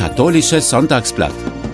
Katholisches Sonntagsblatt.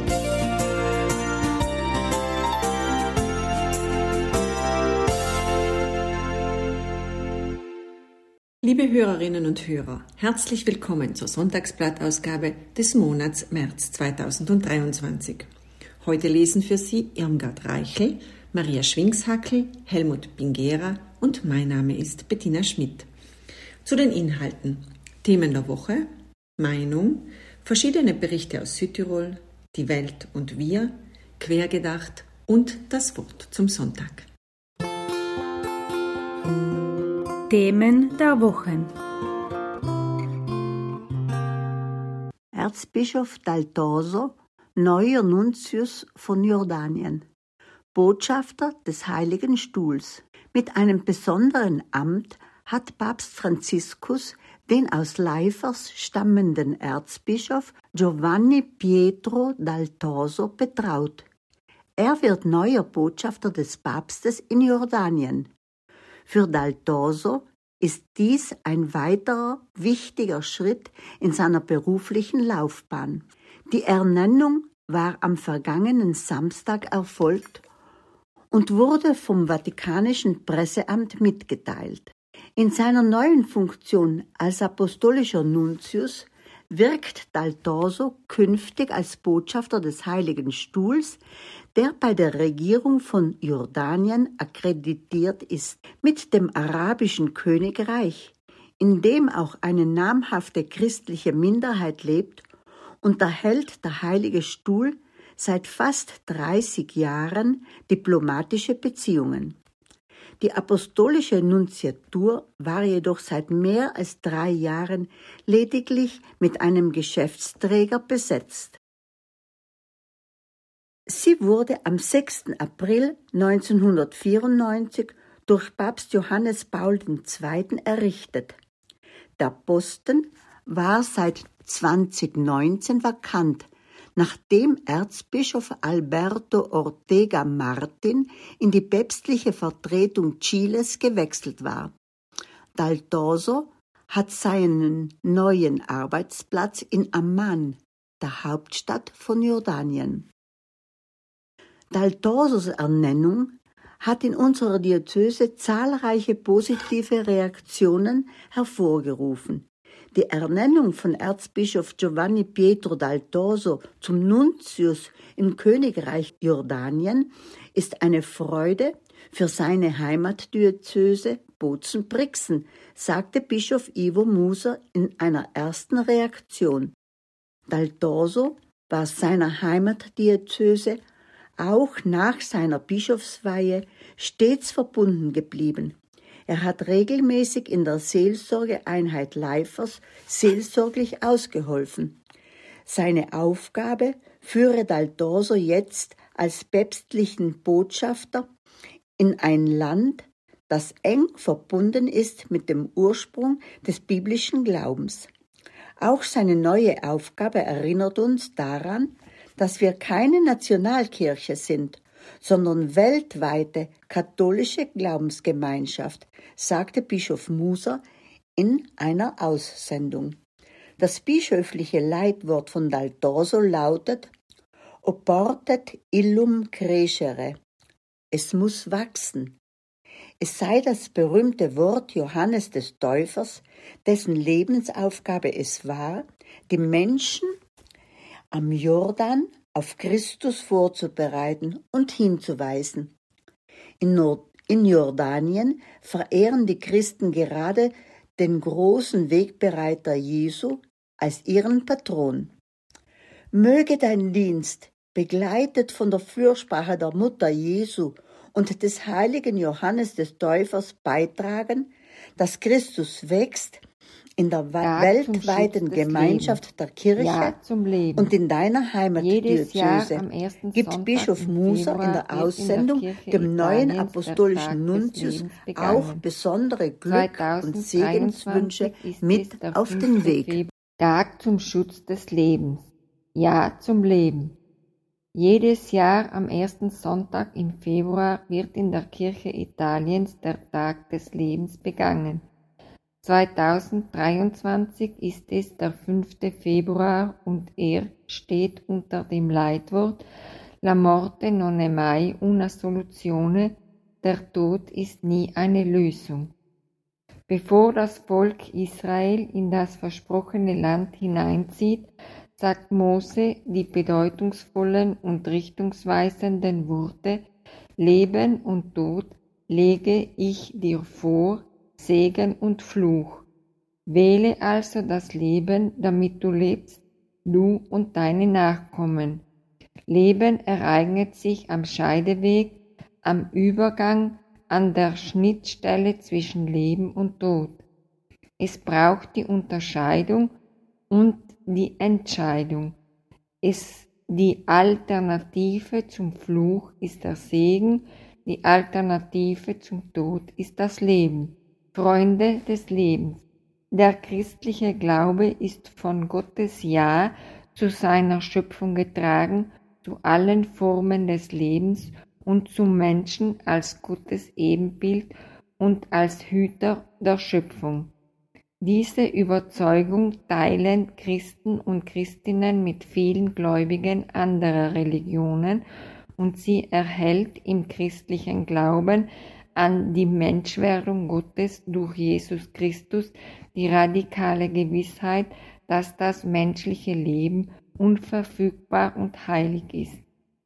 Liebe Hörerinnen und Hörer, herzlich willkommen zur Sonntagsblattausgabe des Monats März 2023. Heute lesen für Sie Irmgard Reichel, Maria Schwingshackel, Helmut Bingera und mein Name ist Bettina Schmidt. Zu den Inhalten: Themen der Woche, Meinung, verschiedene Berichte aus Südtirol, die Welt und wir, Quergedacht und das Wort zum Sonntag. Themen der Woche. Erzbischof Daltoso, neuer Nuntius von Jordanien, Botschafter des Heiligen Stuhls. Mit einem besonderen Amt hat Papst Franziskus den aus Leifers stammenden Erzbischof Giovanni Pietro Daltoso betraut. Er wird neuer Botschafter des Papstes in Jordanien. Für Daltoso ist dies ein weiterer wichtiger Schritt in seiner beruflichen Laufbahn. Die Ernennung war am vergangenen Samstag erfolgt und wurde vom Vatikanischen Presseamt mitgeteilt. In seiner neuen Funktion als apostolischer Nuntius wirkt Daltoso künftig als Botschafter des Heiligen Stuhls, der bei der Regierung von Jordanien akkreditiert ist. Mit dem arabischen Königreich, in dem auch eine namhafte christliche Minderheit lebt, unterhält der Heilige Stuhl seit fast 30 Jahren diplomatische Beziehungen. Die apostolische Nuntiatur war jedoch seit mehr als 3 Jahren lediglich mit einem Geschäftsträger besetzt. Sie wurde am 6. April 1994 durch Papst Johannes Paul II. Errichtet. Der Posten war seit 2019 vakant, nachdem Erzbischof Alberto Ortega Martin in die päpstliche Vertretung Chiles gewechselt war. Daltoso hat seinen neuen Arbeitsplatz in Amman, der Hauptstadt von Jordanien. Daltosos Ernennung hat in unserer Diözese zahlreiche positive Reaktionen hervorgerufen. Die Ernennung von Erzbischof Giovanni Pietro Daltoso zum Nuntius im Königreich Jordanien ist eine Freude für seine Heimatdiözese Bozen-Brixen, sagte Bischof Ivo Muser in einer ersten Reaktion. Daltoso war seiner Heimatdiözese auch nach seiner Bischofsweihe stets verbunden geblieben. Er hat regelmäßig in der Seelsorgeeinheit Leifers seelsorglich ausgeholfen. Seine Aufgabe führe Daltoso jetzt als päpstlichen Botschafter in ein Land, das eng verbunden ist mit dem Ursprung des biblischen Glaubens. Auch seine neue Aufgabe erinnert uns daran, dass wir keine Nationalkirche sind, sondern weltweite katholische Glaubensgemeinschaft, sagte Bischof Muser in einer Aussendung. Das bischöfliche Leitwort von Daltoso lautet Oportet illum crescere. Es muss wachsen. Es sei das berühmte Wort Johannes des Täufers, dessen Lebensaufgabe es war, die Menschen am Jordan auf Christus vorzubereiten und hinzuweisen. In Jordanien verehren die Christen gerade den großen Wegbereiter Jesu als ihren Patron. Möge dein Dienst, begleitet von der Fürsprache der Mutter Jesu und des heiligen Johannes des Täufers, beitragen, dass Christus wächst in der weltweiten Gemeinschaft der Kirche und in deiner Heimatdiözese, gibt Bischof Muser in der Aussendung dem neuen apostolischen Nuntius auch besondere Glück- und Segenswünsche mit auf den Weg. Tag zum Schutz des Lebens. Ja zum Leben. Jedes Jahr am ersten Sonntag im Februar wird in der Kirche Italiens der Tag des Lebens begangen. 2023 ist es der 5. Februar und er steht unter dem Leitwort La morte non è mai una soluzione, der Tod ist nie eine Lösung. Bevor das Volk Israel in das versprochene Land hineinzieht, sagt Mose die bedeutungsvollen und richtungsweisenden Worte: Leben und Tod lege ich dir vor, Segen und Fluch. Wähle also das Leben, damit du lebst, du und deine Nachkommen. Leben ereignet sich am Scheideweg, am Übergang, an der Schnittstelle zwischen Leben und Tod. Es braucht die Unterscheidung und die Entscheidung. Die Alternative zum Fluch ist der Segen, die Alternative zum Tod ist das Leben. Freunde des Lebens. Der christliche Glaube ist von Gottes Ja zu seiner Schöpfung getragen, zu allen Formen des Lebens und zum Menschen als Gottes Ebenbild und als Hüter der Schöpfung. Diese Überzeugung teilen Christen und Christinnen mit vielen Gläubigen anderer Religionen und sie erhält im christlichen Glauben an die Menschwerdung Gottes durch Jesus Christus die radikale Gewissheit, dass das menschliche Leben unverfügbar und heilig ist.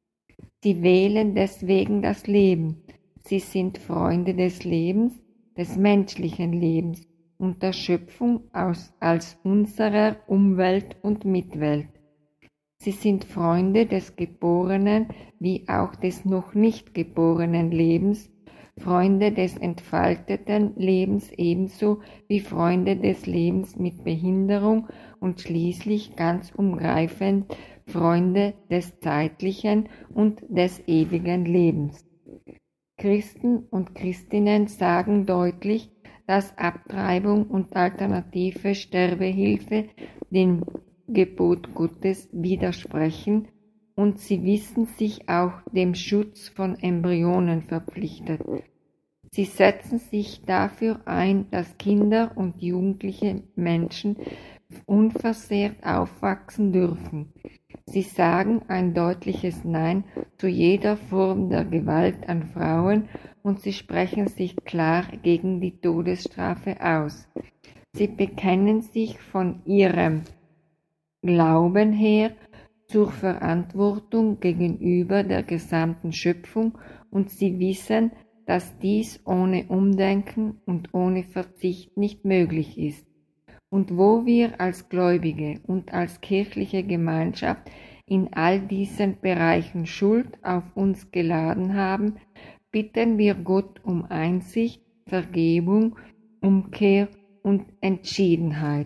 Sie wählen deswegen das Leben. Sie sind Freunde des Lebens, des menschlichen Lebens und der Schöpfung als unserer Umwelt und Mitwelt. Sie sind Freunde des geborenen wie auch des noch nicht geborenen Lebens, Freunde des entfalteten Lebens ebenso wie Freunde des Lebens mit Behinderung und schließlich ganz umgreifend Freunde des zeitlichen und des ewigen Lebens. Christen und Christinnen sagen deutlich, dass Abtreibung und alternative Sterbehilfe dem Gebot Gottes widersprechen und sie wissen sich auch dem Schutz von Embryonen verpflichtet. Sie setzen sich dafür ein, dass Kinder und jugendliche Menschen unversehrt aufwachsen dürfen. Sie sagen ein deutliches Nein zu jeder Form der Gewalt an Frauen und sie sprechen sich klar gegen die Todesstrafe aus. Sie bekennen sich von ihrem Glauben her zur Verantwortung gegenüber der gesamten Schöpfung und sie wissen, dass dies ohne Umdenken und ohne Verzicht nicht möglich ist. Und wo wir als Gläubige und als kirchliche Gemeinschaft in all diesen Bereichen Schuld auf uns geladen haben, bitten wir Gott um Einsicht, Vergebung, Umkehr und Entschiedenheit.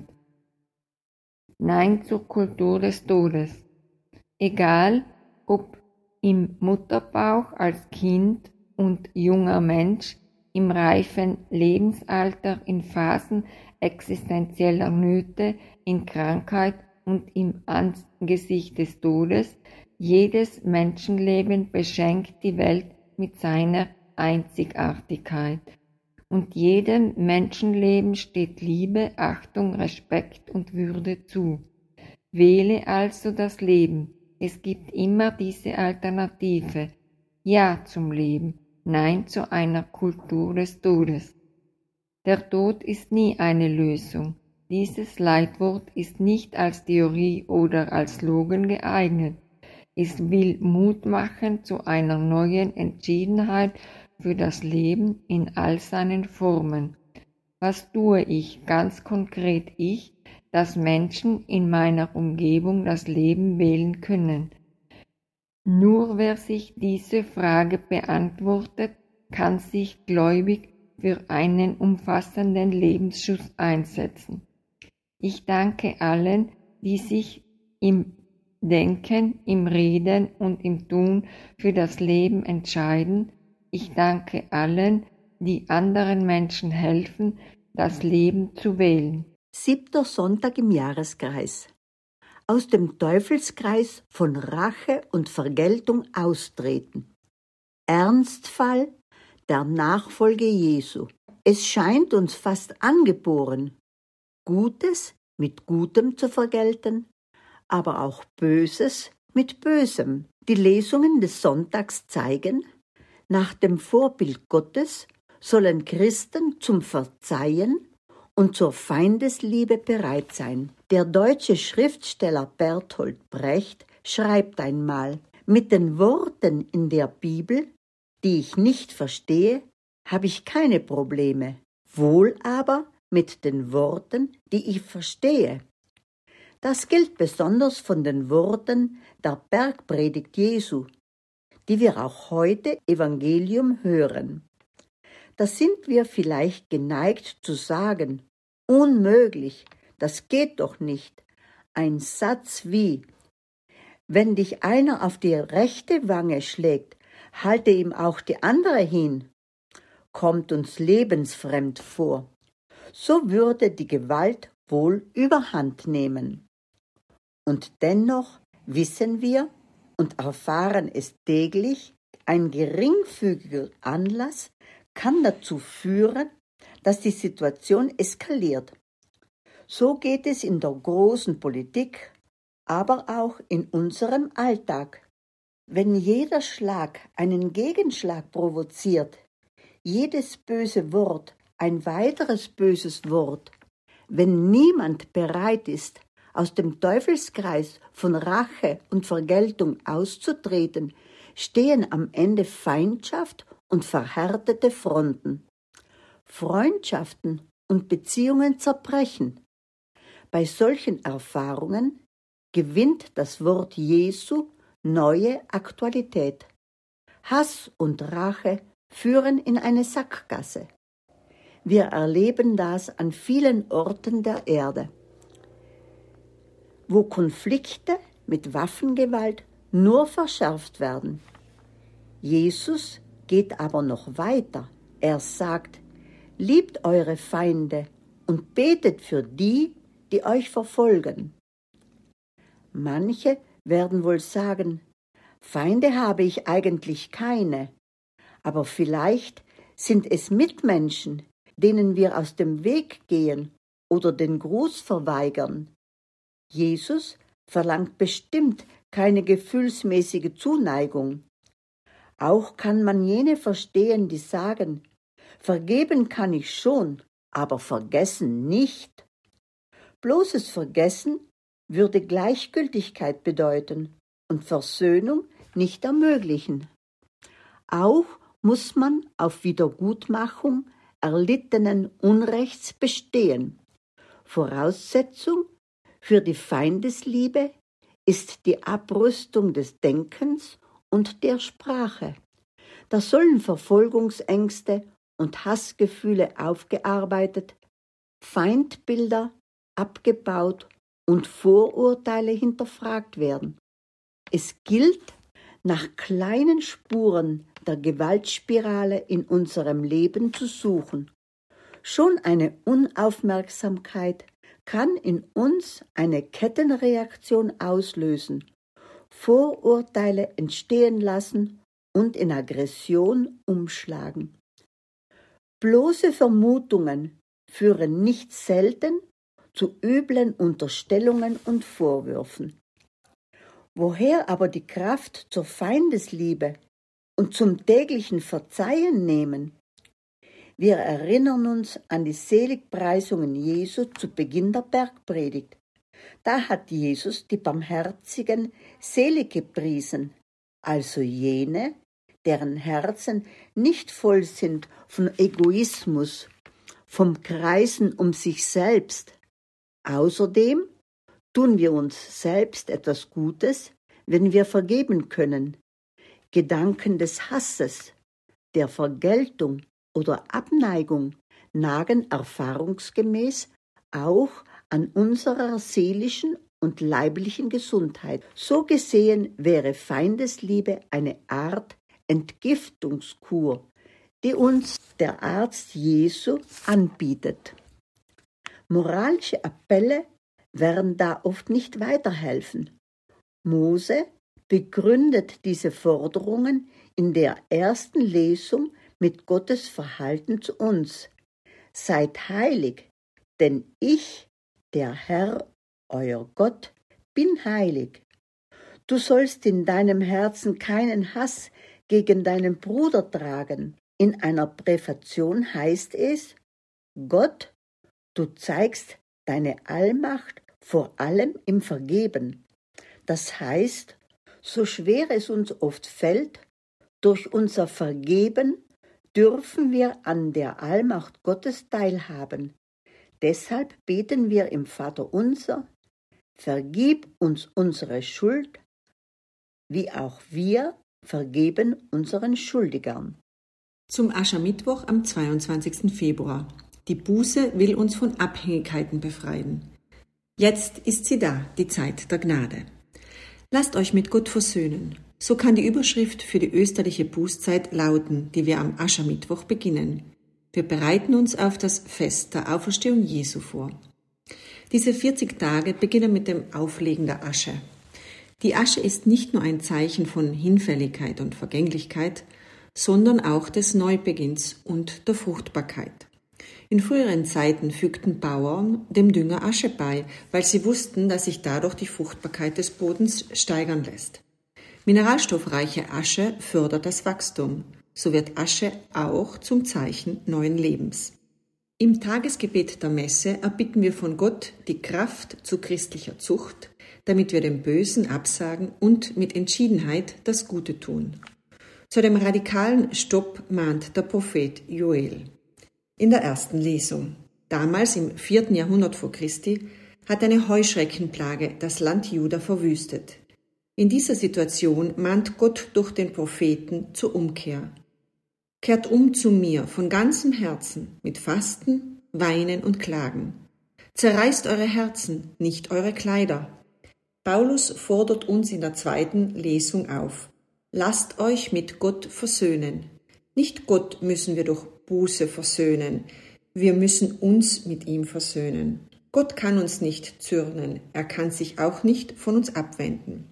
Nein zur Kultur des Todes. Egal, ob im Mutterbauch als Kind und junger Mensch, im reifen Lebensalter, in Phasen existenzieller Nöte, in Krankheit und im Angesicht des Todes, jedes Menschenleben beschenkt die Welt mit seiner Einzigartigkeit. Und jedem Menschenleben steht Liebe, Achtung, Respekt und Würde zu. Wähle also das Leben. Es gibt immer diese Alternative. Ja zum Leben, Nein zu einer Kultur des Todes. Der Tod ist nie eine Lösung. Dieses Leitwort ist nicht als Theorie oder als Slogan geeignet. Es will Mut machen zu einer neuen Entschiedenheit für das Leben in all seinen Formen. Was tue ich, ganz konkret ich, dass Menschen in meiner Umgebung das Leben wählen können? Nur wer sich diese Frage beantwortet, kann sich gläubig für einen umfassenden Lebensschutz einsetzen. Ich danke allen, die sich im Denken, im Reden und im Tun für das Leben entscheiden. Ich danke allen, die anderen Menschen helfen, das Leben zu wählen. 7. Sonntag im Jahreskreis. Aus dem Teufelskreis von Rache und Vergeltung austreten. Ernstfall der Nachfolge Jesu. Es scheint uns fast angeboren, Gutes mit Gutem zu vergelten, aber auch Böses mit Bösem. Die Lesungen des Sonntags zeigen, nach dem Vorbild Gottes sollen Christen zum Verzeihen und zur Feindesliebe bereit sein. Der deutsche Schriftsteller Bertolt Brecht schreibt einmal: Mit den Worten in der Bibel, die ich nicht verstehe, habe ich keine Probleme, wohl aber mit den Worten, die ich verstehe. Das gilt besonders von den Worten der Bergpredigt Jesu, die wir auch heute Evangelium hören. Da sind wir vielleicht geneigt zu sagen: Unmöglich, das geht doch nicht. Ein Satz wie: Wenn dich einer auf die rechte Wange schlägt, halte ihm auch die andere hin, kommt uns lebensfremd vor. So würde die Gewalt wohl überhand nehmen. Und dennoch wissen wir und erfahren es täglich, ein geringfügiger Anlass kann dazu führen, dass die Situation eskaliert. So geht es in der großen Politik, aber auch in unserem Alltag. Wenn jeder Schlag einen Gegenschlag provoziert, jedes böse Wort ein weiteres böses Wort, wenn niemand bereit ist, aus dem Teufelskreis von Rache und Vergeltung auszutreten, stehen am Ende Feindschaft und verhärtete Fronten. Freundschaften und Beziehungen zerbrechen. Bei solchen Erfahrungen gewinnt das Wort Jesu neue Aktualität. Hass und Rache führen in eine Sackgasse. Wir erleben das an vielen Orten der Erde, wo Konflikte mit Waffengewalt nur verschärft werden. Jesus geht aber noch weiter. Er sagt: Liebt eure Feinde und betet für die, die euch verfolgen. Manche werden wohl sagen: Feinde habe ich eigentlich keine, aber vielleicht sind es Mitmenschen, denen wir aus dem Weg gehen oder den Gruß verweigern. Jesus verlangt bestimmt keine gefühlsmäßige Zuneigung. Auch kann man jene verstehen, die sagen: Vergeben kann ich schon, aber vergessen nicht. Bloßes Vergessen würde Gleichgültigkeit bedeuten und Versöhnung nicht ermöglichen. Auch muss man auf Wiedergutmachung erlittenen Unrechts bestehen. Voraussetzung für die Feindesliebe ist die Abrüstung des Denkens und der Sprache. Da sollen Verfolgungsängste und Hassgefühle aufgearbeitet, Feindbilder abgebaut und Vorurteile hinterfragt werden. Es gilt, nach kleinen Spuren der Gewaltspirale in unserem Leben zu suchen. Schon eine Unaufmerksamkeit kann in uns eine Kettenreaktion auslösen, Vorurteile entstehen lassen und in Aggression umschlagen. Bloße Vermutungen führen nicht selten zu üblen Unterstellungen und Vorwürfen. Woher aber die Kraft zur Feindesliebe und zum täglichen Verzeihen nehmen? Wir erinnern uns an die Seligpreisungen Jesu zu Beginn der Bergpredigt. Da hat Jesus die Barmherzigen selig gepriesen, also jene, deren Herzen nicht voll sind von Egoismus, vom Kreisen um sich selbst. Außerdem tun wir uns selbst etwas Gutes, wenn wir vergeben können. Gedanken des Hasses, der Vergeltung oder Abneigung nagen erfahrungsgemäß auch an unserer seelischen und leiblichen Gesundheit. So gesehen wäre Feindesliebe eine Art Entgiftungskur, die uns der Arzt Jesu anbietet. Moralische Appelle werden da oft nicht weiterhelfen. Mose begründet diese Forderungen in der ersten Lesung mit Gottes Verhalten zu uns. Seid heilig, denn ich, der Herr, euer Gott, bin heilig. Du sollst in deinem Herzen keinen Hass gegen deinen Bruder tragen. In einer Präfation heißt es: Gott, du zeigst deine Allmacht vor allem im Vergeben. Das heißt, so schwer es uns oft fällt, durch unser Vergeben dürfen wir an der Allmacht Gottes teilhaben. Deshalb beten wir im Vaterunser: Vergib uns unsere Schuld, wie auch wir vergeben unseren Schuldigern. Zum Aschermittwoch am 22. Februar. Die Buße will uns von Abhängigkeiten befreien. Jetzt ist sie da, die Zeit der Gnade. Lasst euch mit Gott versöhnen. So kann die Überschrift für die österliche Bußzeit lauten, die wir am Aschermittwoch beginnen. Wir bereiten uns auf das Fest der Auferstehung Jesu vor. Diese 40 Tage beginnen mit dem Auflegen der Asche. Die Asche ist nicht nur ein Zeichen von Hinfälligkeit und Vergänglichkeit, sondern auch des Neubeginns und der Fruchtbarkeit. In früheren Zeiten fügten Bauern dem Dünger Asche bei, weil sie wussten, dass sich dadurch die Fruchtbarkeit des Bodens steigern lässt. Mineralstoffreiche Asche fördert das Wachstum. So wird Asche auch zum Zeichen neuen Lebens. Im Tagesgebet der Messe erbitten wir von Gott die Kraft zu christlicher Zucht, damit wir dem Bösen absagen und mit Entschiedenheit das Gute tun. Zu dem radikalen Stopp mahnt der Prophet Joel. In der ersten Lesung. Damals im 4. Jahrhundert vor Christi hat eine Heuschreckenplage das Land Juda verwüstet. In dieser Situation mahnt Gott durch den Propheten zur Umkehr. Kehrt um zu mir von ganzem Herzen mit Fasten, Weinen und Klagen. Zerreißt eure Herzen, nicht eure Kleider. Paulus fordert uns in der zweiten Lesung auf. Lasst euch mit Gott versöhnen. Nicht Gott müssen wir durch Buße versöhnen, wir müssen uns mit ihm versöhnen. Gott kann uns nicht zürnen, er kann sich auch nicht von uns abwenden.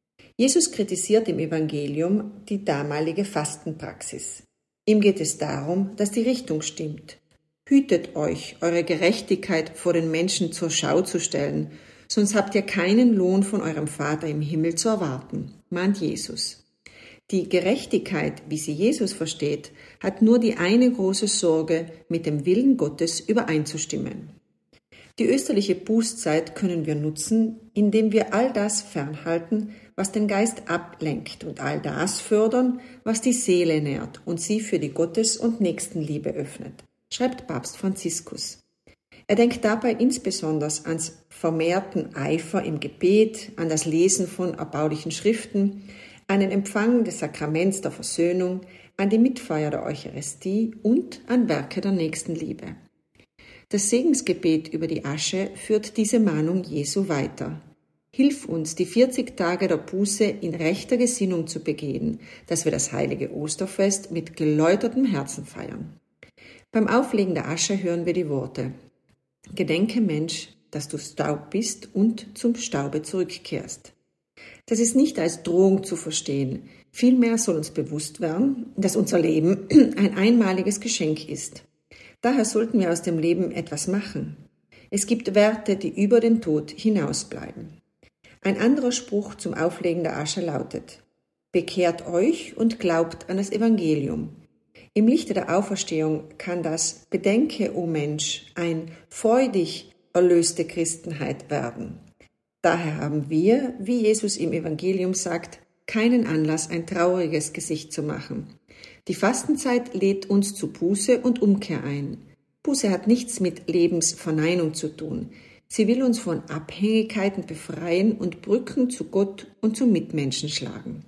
Jesus kritisiert im Evangelium die damalige Fastenpraxis. Ihm geht es darum, dass die Richtung stimmt. Hütet euch, eure Gerechtigkeit vor den Menschen zur Schau zu stellen, sonst habt ihr keinen Lohn von eurem Vater im Himmel zu erwarten, mahnt Jesus. Die Gerechtigkeit, wie sie Jesus versteht, hat nur die eine große Sorge, mit dem Willen Gottes übereinzustimmen. Die österliche Bußzeit können wir nutzen, indem wir all das fernhalten, was den Geist ablenkt und all das fördern, was die Seele nährt und sie für die Gottes- und Nächstenliebe öffnet, schreibt Papst Franziskus. Er denkt dabei insbesondere ans vermehrten Eifer im Gebet, an das Lesen von erbaulichen Schriften, an den Empfang des Sakraments der Versöhnung, an die Mitfeier der Eucharistie und an Werke der Nächstenliebe. Das Segensgebet über die Asche führt diese Mahnung Jesu weiter. Hilf uns, die 40 Tage der Buße in rechter Gesinnung zu begehen, dass wir das heilige Osterfest mit geläutertem Herzen feiern. Beim Auflegen der Asche hören wir die Worte: Gedenke, Mensch, dass du Staub bist und zum Staube zurückkehrst. Das ist nicht als Drohung zu verstehen. Vielmehr soll uns bewusst werden, dass unser Leben ein einmaliges Geschenk ist. Daher sollten wir aus dem Leben etwas machen. Es gibt Werte, die über den Tod hinausbleiben. Ein anderer Spruch zum Auflegen der Asche lautet: Bekehrt euch und glaubt an das Evangelium. Im Lichte der Auferstehung kann das Bedenke, o Mensch, ein freudig erlöste Christenheit werden. Daher haben wir, wie Jesus im Evangelium sagt, keinen Anlass, ein trauriges Gesicht zu machen. Die Fastenzeit lädt uns zu Buße und Umkehr ein. Buße hat nichts mit Lebensverneinung zu tun. Sie will uns von Abhängigkeiten befreien und Brücken zu Gott und zu Mitmenschen schlagen.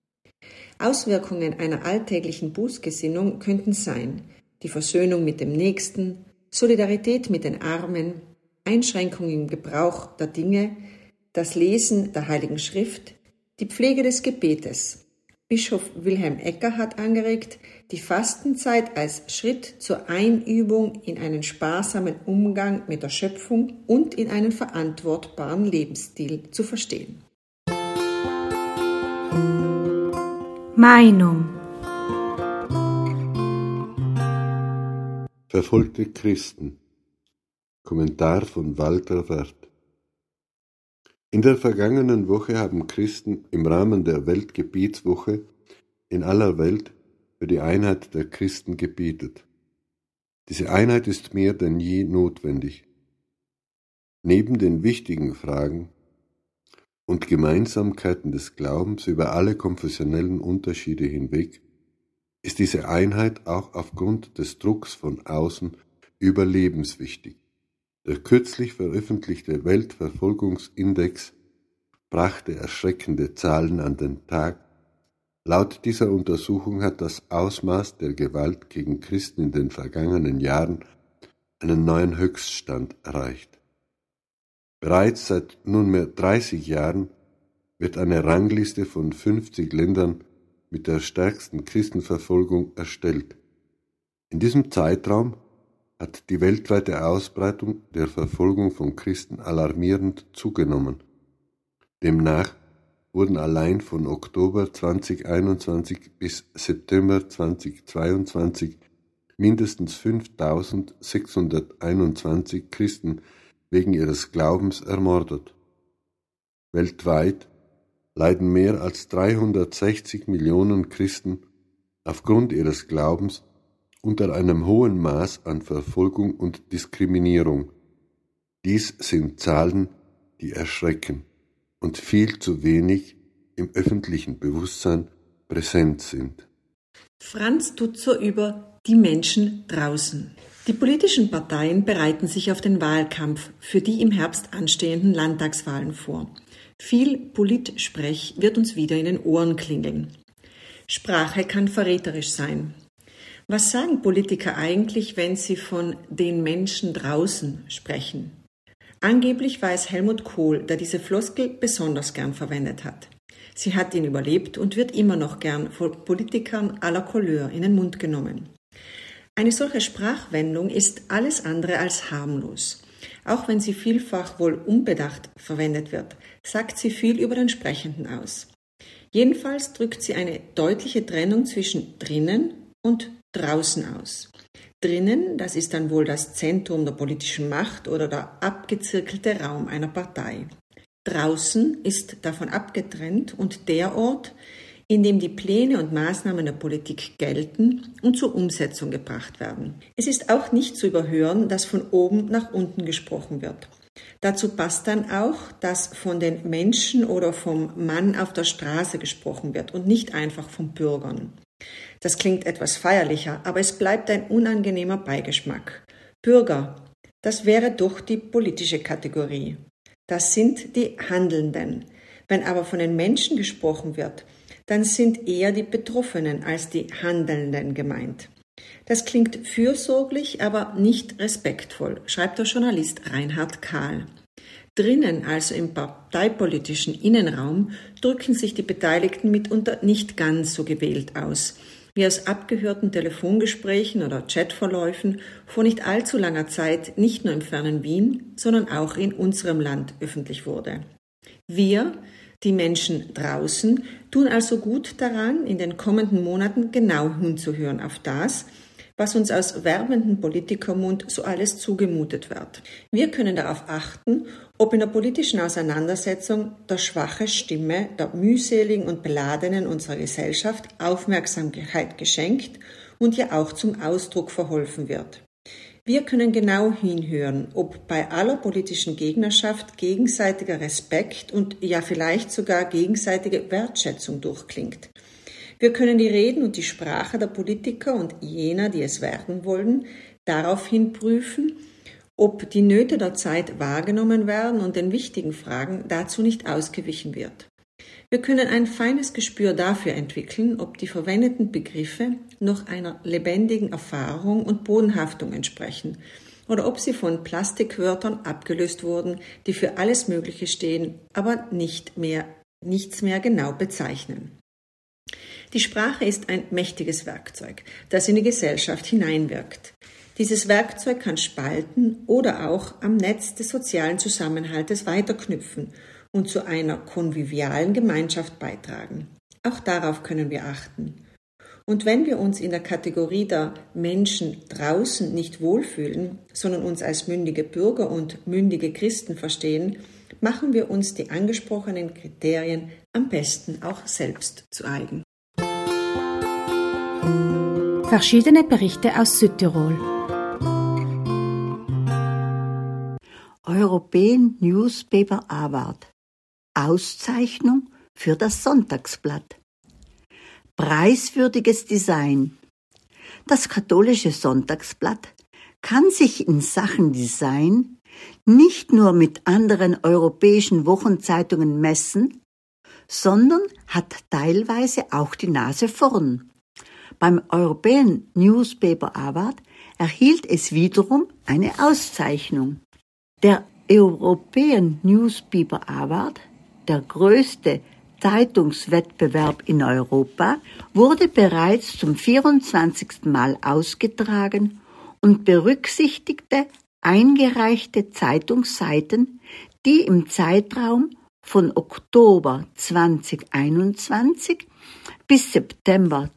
Auswirkungen einer alltäglichen Bußgesinnung könnten sein: die Versöhnung mit dem Nächsten, Solidarität mit den Armen, Einschränkung im Gebrauch der Dinge, das Lesen der Heiligen Schrift, die Pflege des Gebetes. Bischof Wilhelm Ecker hat angeregt, die Fastenzeit als Schritt zur Einübung in einen sparsamen Umgang mit der Schöpfung und in einen verantwortbaren Lebensstil zu verstehen. Meinung. Verfolgte Christen. Kommentar von Walter Werth. In der vergangenen Woche haben Christen im Rahmen der Weltgebietswoche in aller Welt für die Einheit der Christen gebetet. Diese Einheit ist mehr denn je notwendig. Neben den wichtigen Fragen und Gemeinsamkeiten des Glaubens über alle konfessionellen Unterschiede hinweg ist diese Einheit auch aufgrund des Drucks von außen überlebenswichtig. Der kürzlich veröffentlichte Weltverfolgungsindex brachte erschreckende Zahlen an den Tag. Laut dieser Untersuchung hat das Ausmaß der Gewalt gegen Christen in den vergangenen Jahren einen neuen Höchststand erreicht. Bereits seit nunmehr 30 Jahren wird eine Rangliste von 50 Ländern mit der stärksten Christenverfolgung erstellt. In diesem Zeitraum hat die weltweite Ausbreitung der Verfolgung von Christen alarmierend zugenommen. Demnach wurden allein von Oktober 2021 bis September 2022 mindestens 5.621 Christen wegen ihres Glaubens ermordet. Weltweit leiden mehr als 360 Millionen Christen aufgrund ihres Glaubens unter einem hohen Maß an Verfolgung und Diskriminierung. Dies sind Zahlen, die erschrecken und viel zu wenig im öffentlichen Bewusstsein präsent sind. Franz Tutzer über die Menschen draußen. Die politischen Parteien bereiten sich auf den Wahlkampf für die im Herbst anstehenden Landtagswahlen vor. Viel Politsprech wird uns wieder in den Ohren klingeln. Sprache kann verräterisch sein. Was sagen Politiker eigentlich, wenn sie von den Menschen draußen sprechen? Angeblich war es Helmut Kohl, der diese Floskel besonders gern verwendet hat. Sie hat ihn überlebt und wird immer noch gern von Politikern aller Couleur in den Mund genommen. Eine solche Sprachwendung ist alles andere als harmlos. Auch wenn sie vielfach wohl unbedacht verwendet wird, sagt sie viel über den Sprechenden aus. Jedenfalls drückt sie eine deutliche Trennung zwischen drinnen und draußen aus. Drinnen, das ist dann wohl das Zentrum der politischen Macht oder der abgezirkelte Raum einer Partei. Draußen ist davon abgetrennt und der Ort, in dem die Pläne und Maßnahmen der Politik gelten und zur Umsetzung gebracht werden. Es ist auch nicht zu überhören, dass von oben nach unten gesprochen wird. Dazu passt dann auch, dass von den Menschen oder vom Mann auf der Straße gesprochen wird und nicht einfach von Bürgern. Das klingt etwas feierlicher, aber es bleibt ein unangenehmer Beigeschmack. Bürger, das wäre doch die politische Kategorie. Das sind die Handelnden. Wenn aber von den Menschen gesprochen wird, dann sind eher die Betroffenen als die Handelnden gemeint. Das klingt fürsorglich, aber nicht respektvoll, schreibt der Journalist Reinhard Kahl. Drinnen, also im parteipolitischen Innenraum, drücken sich die Beteiligten mitunter nicht ganz so gewählt aus, wie aus abgehörten Telefongesprächen oder Chatverläufen vor nicht allzu langer Zeit nicht nur im fernen Wien, sondern auch in unserem Land öffentlich wurde. Wir, die Menschen draußen, tun also gut daran, in den kommenden Monaten genau hinzuhören auf das, was uns aus werbenden Politikermund so alles zugemutet wird. Wir können darauf achten, ob in der politischen Auseinandersetzung der schwachen Stimme der mühseligen und beladenen unserer Gesellschaft Aufmerksamkeit geschenkt und ihr auch zum Ausdruck verholfen wird. Wir können genau hinhören, ob bei aller politischen Gegnerschaft gegenseitiger Respekt und ja vielleicht sogar gegenseitige Wertschätzung durchklingt. Wir können die Reden und die Sprache der Politiker und jener, die es werden wollen, daraufhin prüfen, ob die Nöte der Zeit wahrgenommen werden und den wichtigen Fragen dazu nicht ausgewichen wird. Wir können ein feines Gespür dafür entwickeln, ob die verwendeten Begriffe noch einer lebendigen Erfahrung und Bodenhaftung entsprechen oder ob sie von Plastikwörtern abgelöst wurden, die für alles Mögliche stehen, aber nichts mehr genau bezeichnen. Die Sprache ist ein mächtiges Werkzeug, das in die Gesellschaft hineinwirkt. Dieses Werkzeug kann spalten oder auch am Netz des sozialen Zusammenhaltes weiterknüpfen und zu einer konvivialen Gemeinschaft beitragen. Auch darauf können wir achten. Und wenn wir uns in der Kategorie der Menschen draußen nicht wohlfühlen, sondern uns als mündige Bürger und mündige Christen verstehen, machen wir uns die angesprochenen Kriterien am besten auch selbst zu eigen. Verschiedene Berichte aus Südtirol. European Newspaper Award. Auszeichnung für das Sonntagsblatt. Preiswürdiges Design. Das katholische Sonntagsblatt kann sich in Sachen Design nicht nur mit anderen europäischen Wochenzeitungen messen, sondern hat teilweise auch die Nase vorn. Beim European Newspaper Award erhielt es wiederum eine Auszeichnung. Der European Newspaper Award, der größte Zeitungswettbewerb in Europa, wurde bereits zum 24. Mal ausgetragen und berücksichtigte eingereichte Zeitungsseiten, die im Zeitraum von Oktober 2021 bis September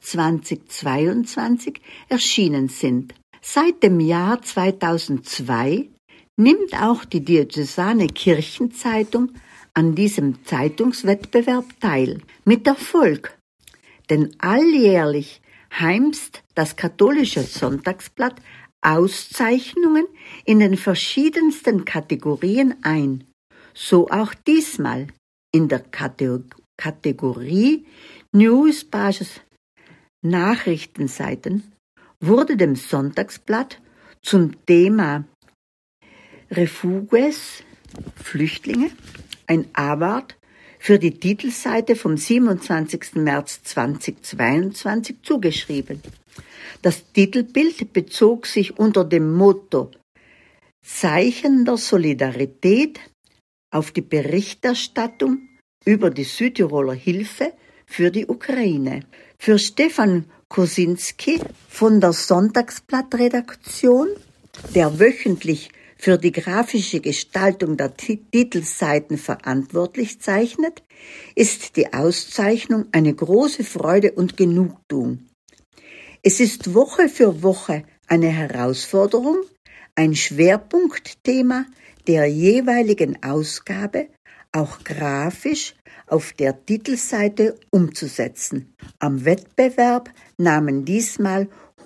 2022 erschienen sind. Seit dem Jahr 2002 nimmt auch die Diözesane Kirchenzeitung an diesem Zeitungswettbewerb teil. Mit Erfolg, denn alljährlich heimst das katholische Sonntagsblatt Auszeichnungen in den verschiedensten Kategorien ein. So auch diesmal in der Kategorie Newspages Nachrichtenseiten wurde dem Sonntagsblatt zum Thema Refugies, Flüchtlinge, ein Award für die Titelseite vom 27. März 2022 zugeschrieben. Das Titelbild bezog sich unter dem Motto Zeichen der Solidarität auf die Berichterstattung über die Südtiroler Hilfe für die Ukraine. Für Stefan Kosinski von der Sonntagsblattredaktion, der wöchentlich für die grafische Gestaltung der Titelseiten verantwortlich zeichnet, ist die Auszeichnung eine große Freude und Genugtuung. Es ist Woche für Woche eine Herausforderung, ein Schwerpunktthema der jeweiligen Ausgabe auch grafisch auf der Titelseite umzusetzen. Am Wettbewerb nahmen diesmal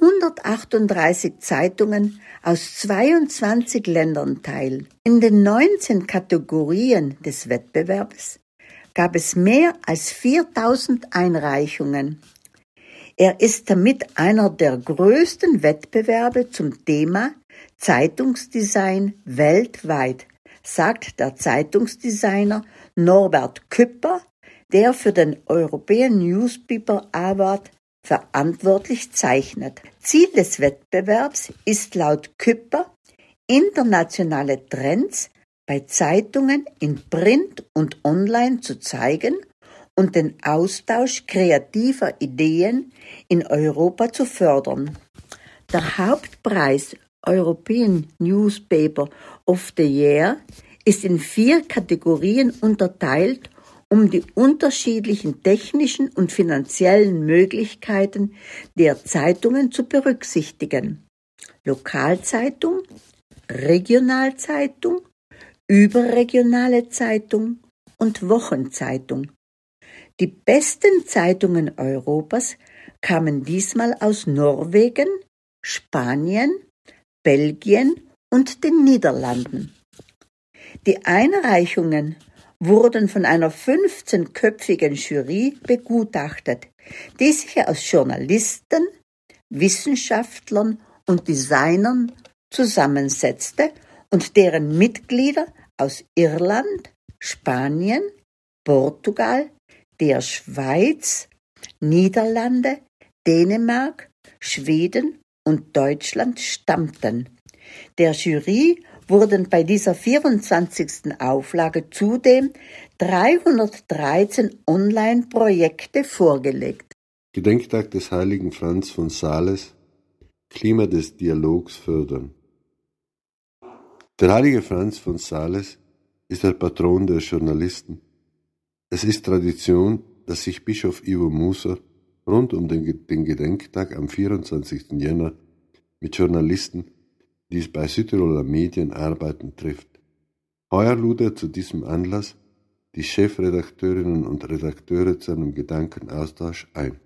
138 Zeitungen aus 22 Ländern teil. In den 19 Kategorien des Wettbewerbs gab es mehr als 4000 Einreichungen. Er ist damit einer der größten Wettbewerbe zum Thema Zeitungsdesign weltweit, sagt der Zeitungsdesigner Norbert Küpper, der für den European Newspaper Award verantwortlich zeichnet. Ziel des Wettbewerbs ist laut Küpper, internationale Trends bei Zeitungen in Print und Online zu zeigen und den Austausch kreativer Ideen in Europa zu fördern. Der Hauptpreis European Newspaper of the Year ist in 4 Kategorien unterteilt, um die unterschiedlichen technischen und finanziellen Möglichkeiten der Zeitungen zu berücksichtigen. Lokalzeitung, Regionalzeitung, überregionale Zeitung und Wochenzeitung. Die besten Zeitungen Europas kamen diesmal aus Norwegen, Spanien, Belgien und den Niederlanden. Die Einreichungen wurden von einer 15-köpfigen Jury begutachtet, die sich aus Journalisten, Wissenschaftlern und Designern zusammensetzte und deren Mitglieder aus Irland, Spanien, Portugal, der Schweiz, Niederlande, Dänemark, Schweden und Deutschland stammten. Der Jury wurden bei dieser 24. Auflage zudem 313 Online-Projekte vorgelegt. Gedenktag des heiligen Franz von Sales, Klima des Dialogs fördern. Der heilige Franz von Sales ist der Patron der Journalisten. Es ist Tradition, dass sich Bischof Ivo Muser rund um den Gedenktag am 24. Jänner mit Journalisten, die bei Südtiroler Medien arbeiten, trifft. Heuer lud er zu diesem Anlass die Chefredakteurinnen und Redakteure zu einem Gedankenaustausch ein.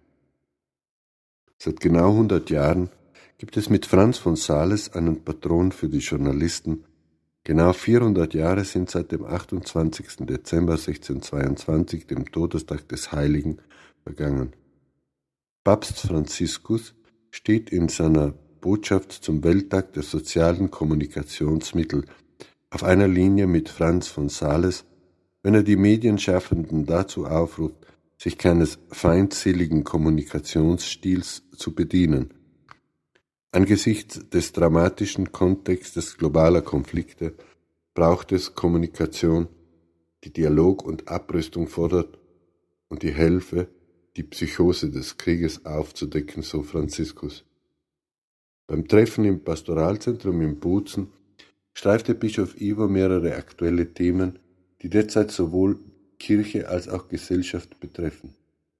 Seit genau 100 Jahren gibt es mit Franz von Sales einen Patron für die Journalisten. Genau 400 Jahre sind seit dem 28. Dezember 1622, dem Todestag des Heiligen, vergangen. Papst Franziskus steht in seiner Botschaft zum Welttag der sozialen Kommunikationsmittel auf einer Linie mit Franz von Sales, wenn er die Medienschaffenden dazu aufruft, sich keines feindseligen Kommunikationsstils zu bedienen. Angesichts des dramatischen Kontextes globaler Konflikte braucht es Kommunikation, die Dialog und Abrüstung fordert und die helfe, die Psychose des Krieges aufzudecken, so Franziskus. Beim Treffen im Pastoralzentrum in Bozen streifte Bischof Ivo mehrere aktuelle Themen, die derzeit sowohl Kirche als auch Gesellschaft betreffen.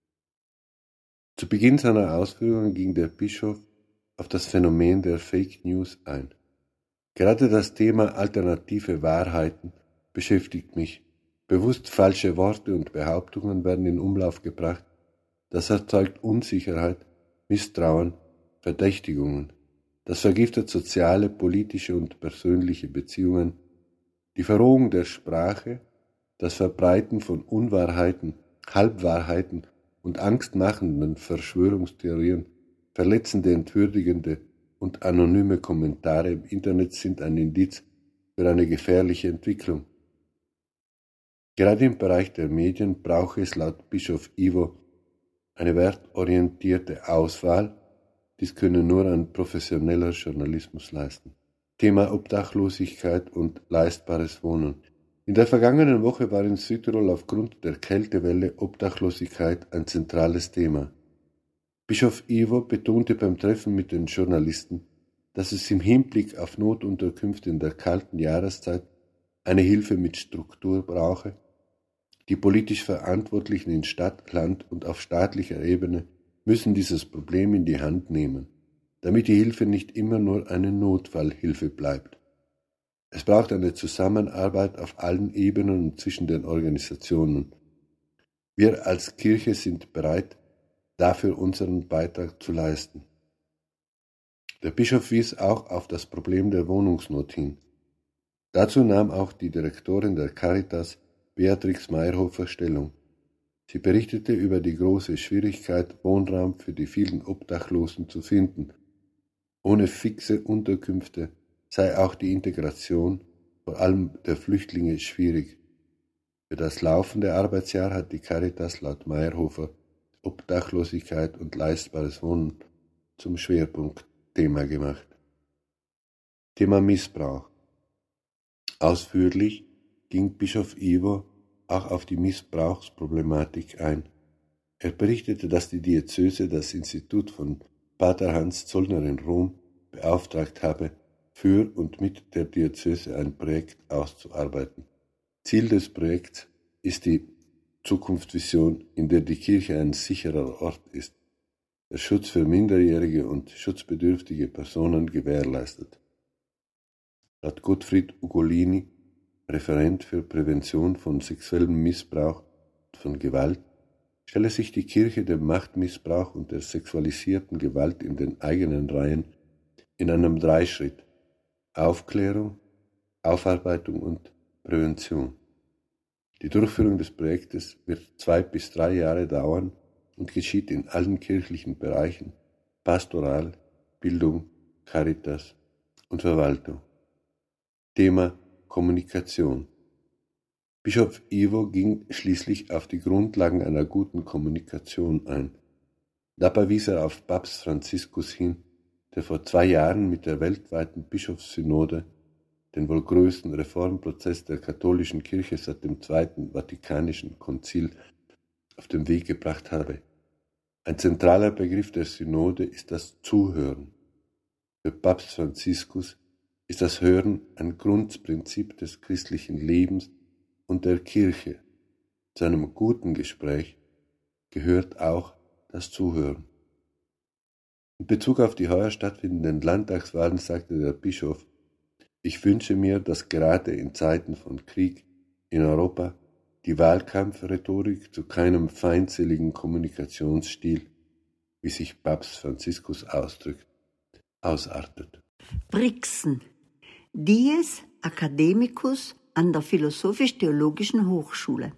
Zu Beginn seiner Ausführungen ging der Bischof auf das Phänomen der Fake News ein. Gerade das Thema alternative Wahrheiten beschäftigt mich. Bewusst falsche Worte und Behauptungen werden in Umlauf gebracht. Das erzeugt Unsicherheit, Misstrauen, Verdächtigungen. Das vergiftet soziale, politische und persönliche Beziehungen. Die Verrohung der Sprache, das Verbreiten von Unwahrheiten, Halbwahrheiten und angstmachenden Verschwörungstheorien, verletzende, entwürdigende und anonyme Kommentare im Internet sind ein Indiz für eine gefährliche Entwicklung. Gerade im Bereich der Medien brauche es laut Bischof Ivo eine wertorientierte Auswahl. Dies könne nur ein professioneller Journalismus leisten. Thema Obdachlosigkeit und leistbares Wohnen. In der vergangenen Woche war in Südtirol aufgrund der Kältewelle Obdachlosigkeit ein zentrales Thema. Bischof Ivo betonte beim Treffen mit den Journalisten, dass es im Hinblick auf Notunterkünfte in der kalten Jahreszeit eine Hilfe mit Struktur brauche. Die politisch Verantwortlichen in Stadt, Land und auf staatlicher Ebene müssen dieses Problem in die Hand nehmen, damit die Hilfe nicht immer nur eine Notfallhilfe bleibt. Es braucht eine Zusammenarbeit auf allen Ebenen und zwischen den Organisationen. Wir als Kirche sind bereit, dafür unseren Beitrag zu leisten. Der Bischof wies auch auf das Problem der Wohnungsnot hin. Dazu nahm auch die Direktorin der Caritas, Beatrix Meyerhofer, Stellung. Sie berichtete über die große Schwierigkeit, Wohnraum für die vielen Obdachlosen zu finden. Ohne fixe Unterkünfte sei auch die Integration, vor allem der Flüchtlinge, schwierig. Für das laufende Arbeitsjahr hat die Caritas laut Meyerhofer Obdachlosigkeit und leistbares Wohnen zum Schwerpunktthema gemacht. Thema Missbrauch. Ausführlich ging Bischof Ivo auch auf die Missbrauchsproblematik ein. Er berichtete, dass die Diözese das Institut von Pater Hans Zollner in Rom beauftragt habe, für und mit der Diözese ein Projekt auszuarbeiten. Ziel des Projekts ist die Zukunftsvision, in der die Kirche ein sicherer Ort ist, der Schutz für minderjährige und schutzbedürftige Personen gewährleistet. Laut Gottfried Ugolini, Referent für Prävention von sexuellem Missbrauch und von Gewalt, stelle sich die Kirche dem Machtmissbrauch und der sexualisierten Gewalt in den eigenen Reihen in einem Dreischritt: Aufklärung, Aufarbeitung und Prävention. Die Durchführung des Projektes wird 2 bis 3 Jahre dauern und geschieht in allen kirchlichen Bereichen: Pastoral, Bildung, Caritas und Verwaltung. Thema Kommunikation. Bischof Ivo ging schließlich auf die Grundlagen einer guten Kommunikation ein. Dabei wies er auf Papst Franziskus hin, der vor 2 Jahren mit der weltweiten Bischofssynode den wohl größten Reformprozess der katholischen Kirche seit dem Zweiten Vatikanischen Konzil auf den Weg gebracht habe. Ein zentraler Begriff der Synode ist das Zuhören. Für Papst Franziskus ist das Hören ein Grundprinzip des christlichen Lebens und der Kirche. Zu einem guten Gespräch gehört auch das Zuhören. In Bezug auf die heuer stattfindenden Landtagswahlen sagte der Bischof: Ich wünsche mir, dass gerade in Zeiten von Krieg in Europa die Wahlkampfrhetorik zu keinem feindseligen Kommunikationsstil, wie sich Papst Franziskus ausdrückt, ausartet. Brixen, Dies Academicus an der Philosophisch-Theologischen Hochschule.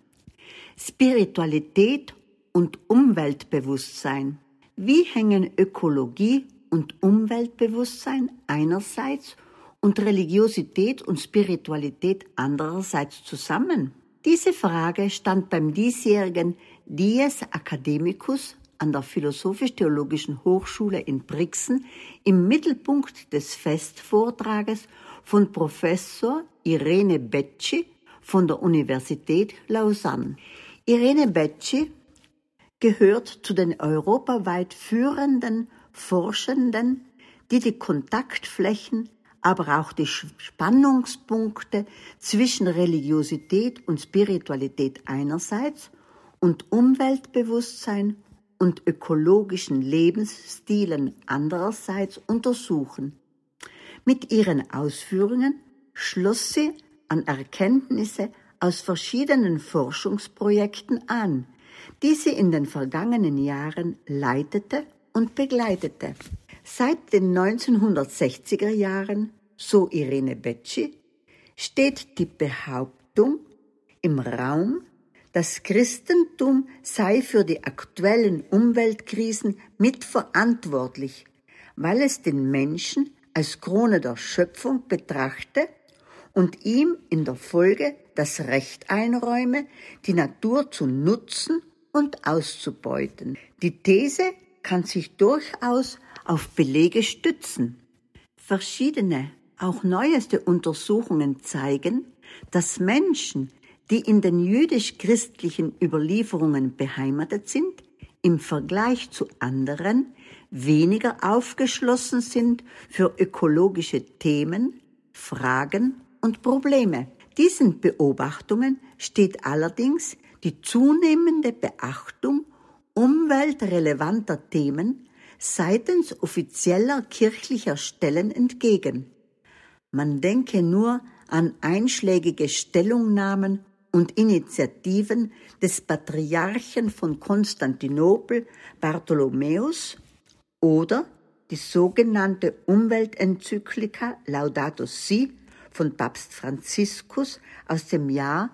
Spiritualität und Umweltbewusstsein. Wie hängen Ökologie und Umweltbewusstsein einerseits und Religiosität und Spiritualität andererseits zusammen? Diese Frage stand beim diesjährigen Dies Academicus an der Philosophisch-Theologischen Hochschule in Brixen im Mittelpunkt des Festvortrages von Professor Irene Becci von der Universität Lausanne. Irene Becci gehört zu den europaweit führenden Forschenden, die die Kontaktflächen, aber auch die Spannungspunkte zwischen Religiosität und Spiritualität einerseits und Umweltbewusstsein und ökologischen Lebensstilen andererseits untersuchen. Mit ihren Ausführungen schloss sie an Erkenntnisse aus verschiedenen Forschungsprojekten an, die sie in den vergangenen Jahren leitete und begleitete. Seit den 1960er Jahren, so Irene Becci, steht die Behauptung im Raum, das Christentum sei für die aktuellen Umweltkrisen mitverantwortlich, weil es den Menschen als Krone der Schöpfung betrachte und ihm in der Folge das Recht einräume, die Natur zu nutzen und auszubeuten. Die These kann sich durchaus auf Belege stützen. Verschiedene, auch neueste Untersuchungen zeigen, dass Menschen, die in den jüdisch-christlichen Überlieferungen beheimatet sind, im Vergleich zu anderen weniger aufgeschlossen sind für ökologische Themen, Fragen und Probleme. Diesen Beobachtungen steht allerdings die zunehmende Beachtung umweltrelevanter Themen seitens offizieller kirchlicher Stellen entgegen. Man denke nur an einschlägige Stellungnahmen und Initiativen des Patriarchen von Konstantinopel Bartholomäus oder die sogenannte Umweltenzyklika Laudato Si von Papst Franziskus aus dem Jahr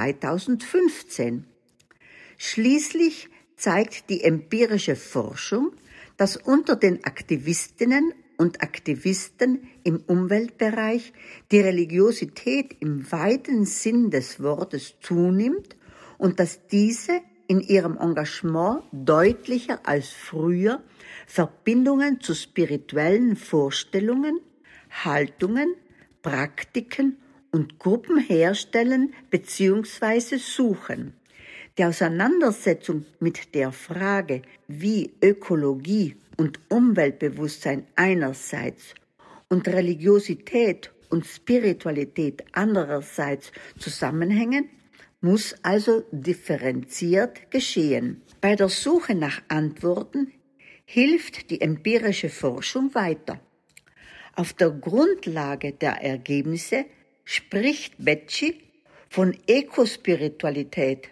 2015. Schließlich zeigt die empirische Forschung, dass unter den Aktivistinnen und Aktivisten im Umweltbereich die Religiosität im weiten Sinn des Wortes zunimmt und dass diese in ihrem Engagement deutlicher als früher Verbindungen zu spirituellen Vorstellungen, Haltungen, Praktiken und Gruppen herstellen bzw. suchen. Die Auseinandersetzung mit der Frage, wie Ökologie und Umweltbewusstsein einerseits und Religiosität und Spiritualität andererseits zusammenhängen, muss also differenziert geschehen. Bei der Suche nach Antworten hilft die empirische Forschung weiter. Auf der Grundlage der Ergebnisse spricht Becci von Ekospiritualität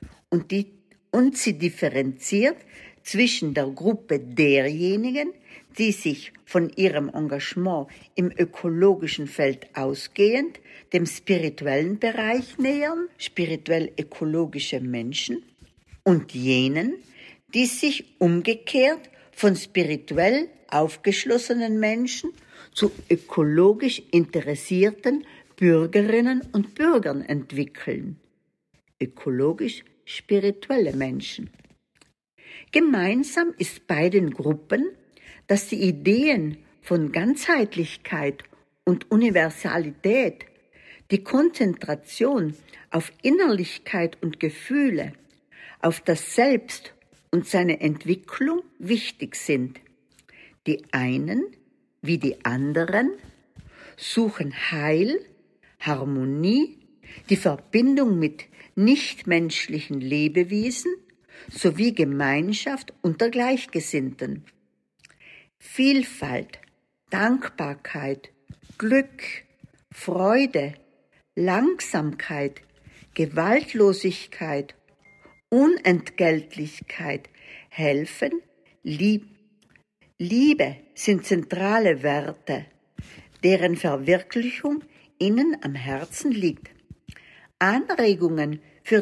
und sie differenziert zwischen der Gruppe derjenigen, die sich von ihrem Engagement im ökologischen Feld ausgehend dem spirituellen Bereich nähern, spirituell-ökologische Menschen, und jenen, die sich umgekehrt von spirituell aufgeschlossenen Menschen zu ökologisch interessierten Bürgerinnen und Bürgern entwickeln. Ökologisch-spirituelle Menschen. Gemeinsam ist beiden Gruppen, dass die Ideen von Ganzheitlichkeit und Universalität, die Konzentration auf Innerlichkeit und Gefühle, auf das Selbst und seine Entwicklung wichtig sind. Die einen, wie die anderen, suchen Heil, Harmonie, die Verbindung mit nichtmenschlichen Lebewesen sowie Gemeinschaft unter Gleichgesinnten. Vielfalt, Dankbarkeit, Glück, Freude, Langsamkeit, Gewaltlosigkeit, Unentgeltlichkeit helfen, Liebe sind zentrale Werte, deren Verwirklichung ihnen am Herzen liegt. Anregungen für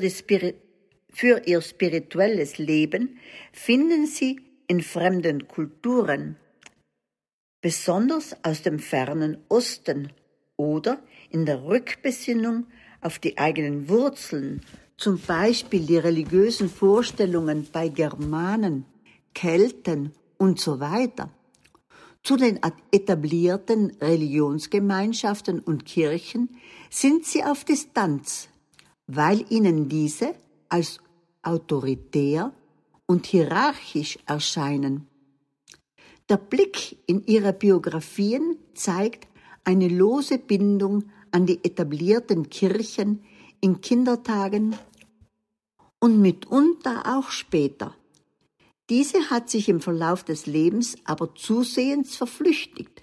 ihr spirituelles Leben finden sie in fremden Kulturen, besonders aus dem fernen Osten oder in der Rückbesinnung auf die eigenen Wurzeln, zum Beispiel die religiösen Vorstellungen bei Germanen, Kelten und so weiter. Zu den etablierten Religionsgemeinschaften und Kirchen sind sie auf Distanz, weil ihnen diese als autoritär und hierarchisch erscheinen. Der Blick in ihre Biografien zeigt eine lose Bindung an die etablierten Kirchen in Kindertagen und mitunter auch später. Diese hat sich im Verlauf des Lebens aber zusehends verflüchtigt.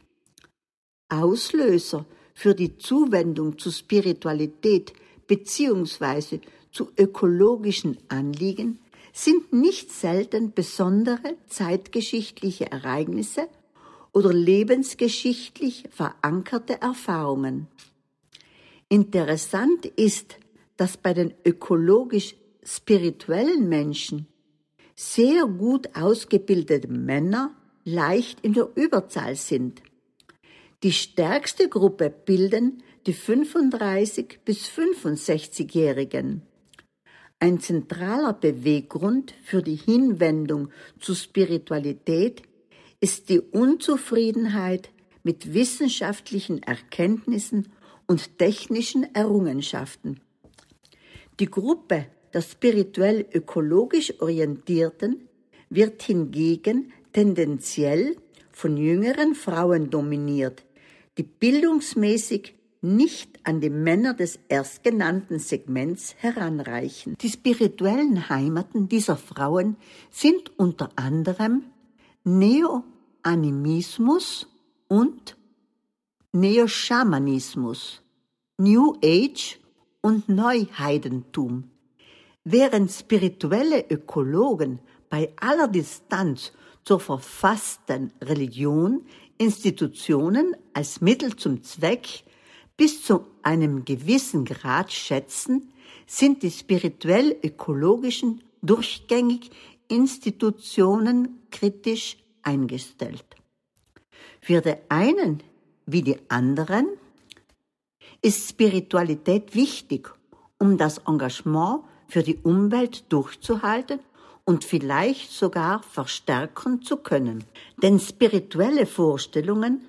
Auslöser für die Zuwendung zu Spiritualität bzw. zu ökologischen Anliegen sind nicht selten besondere zeitgeschichtliche Ereignisse oder lebensgeschichtlich verankerte Erfahrungen. Interessant ist, dass bei den ökologisch-spirituellen Menschen sehr gut ausgebildete Männer leicht in der Überzahl sind. Die stärkste Gruppe bilden die 35- bis 65-Jährigen. Ein zentraler Beweggrund für die Hinwendung zur Spiritualität ist die Unzufriedenheit mit wissenschaftlichen Erkenntnissen und technischen Errungenschaften. Die Gruppe der spirituell ökologisch Orientierten wird hingegen tendenziell von jüngeren Frauen dominiert, die bildungsmäßig nicht an die Männer des erstgenannten Segments heranreichen. Die spirituellen Heimaten dieser Frauen sind unter anderem Neoanimismus und Neoschamanismus, New Age und Neuheidentum. Während spirituelle Ökologen bei aller Distanz zur verfassten Religion Institutionen als Mittel zum Zweck bis zu einem gewissen Grad schätzen, sind die spirituell-ökologischen durchgängig Institutionen kritisch eingestellt. Für die einen wie die anderen ist Spiritualität wichtig, um das Engagement für die Umwelt durchzuhalten und vielleicht sogar verstärken zu können. Denn spirituelle Vorstellungen,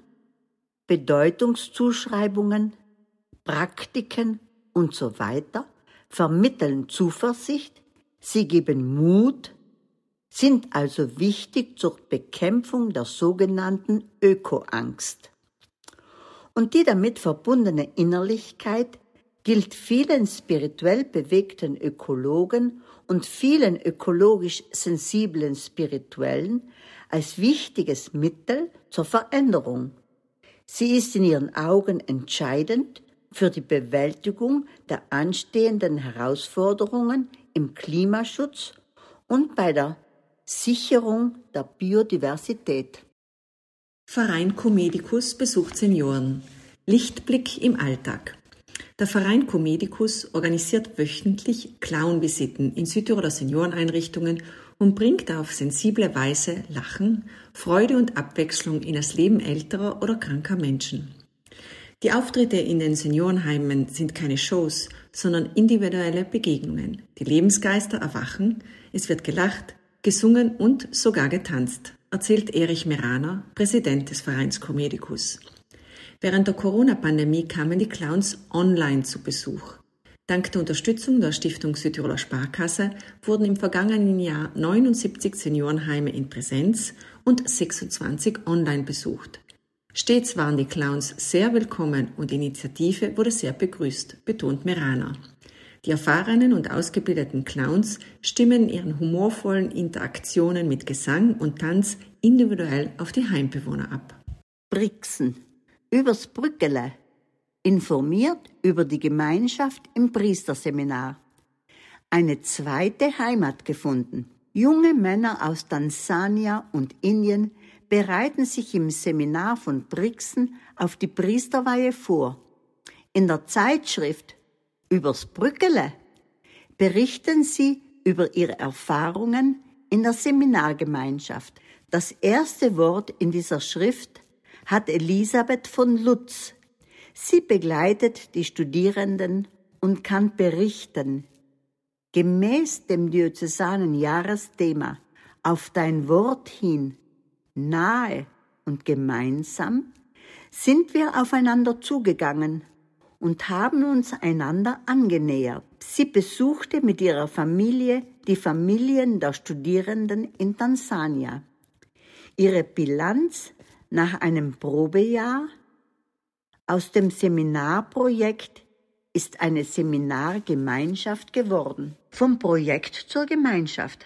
Bedeutungszuschreibungen, Praktiken und so weiter vermitteln Zuversicht, sie geben Mut, sind also wichtig zur Bekämpfung der sogenannten Ökoangst. Und die damit verbundene Innerlichkeit gilt vielen spirituell bewegten Ökologen und vielen ökologisch sensiblen Spirituellen als wichtiges Mittel zur Veränderung. Sie ist in ihren Augen entscheidend für die Bewältigung der anstehenden Herausforderungen im Klimaschutz und bei der Sicherung der Biodiversität. Verein Comedicus besucht Senioren. Lichtblick im Alltag. Der Verein Comedicus organisiert wöchentlich Clown-Visiten in Südtiroler Senioreneinrichtungen und bringt auf sensible Weise Lachen, Freude und Abwechslung in das Leben älterer oder kranker Menschen. Die Auftritte in den Seniorenheimen sind keine Shows, sondern individuelle Begegnungen. Die Lebensgeister erwachen, es wird gelacht, gesungen und sogar getanzt, erzählt Erich Meraner, Präsident des Vereins Comedicus. Während der Corona-Pandemie kamen die Clowns online zu Besuch. Dank der Unterstützung der Stiftung Südtiroler Sparkasse wurden im vergangenen Jahr 79 Seniorenheime in Präsenz und 26 online besucht. Stets waren die Clowns sehr willkommen und die Initiative wurde sehr begrüßt, betont Meraner. Die erfahrenen und ausgebildeten Clowns stimmen ihren humorvollen Interaktionen mit Gesang und Tanz individuell auf die Heimbewohner ab. Brixen, übers Brückele, informiert über die Gemeinschaft im Priesterseminar. Eine zweite Heimat gefunden. Junge Männer aus Tansania und Indien bereiten sich im Seminar von Brixen auf die Priesterweihe vor. In der Zeitschrift Übers Brückele berichten sie über ihre Erfahrungen in der Seminargemeinschaft. Das erste Wort in dieser Schrift hat Elisabeth von Lutz. Sie begleitet die Studierenden und kann berichten. Gemäß dem diözesanen Jahresthema Auf dein Wort hin, nahe und gemeinsam, sind wir aufeinander zugegangen und haben uns einander angenähert. Sie besuchte mit ihrer Familie die Familien der Studierenden in Tansania. Ihre Bilanz nach einem Probejahr aus dem Seminarprojekt ist eine Seminargemeinschaft geworden. Vom Projekt zur Gemeinschaft.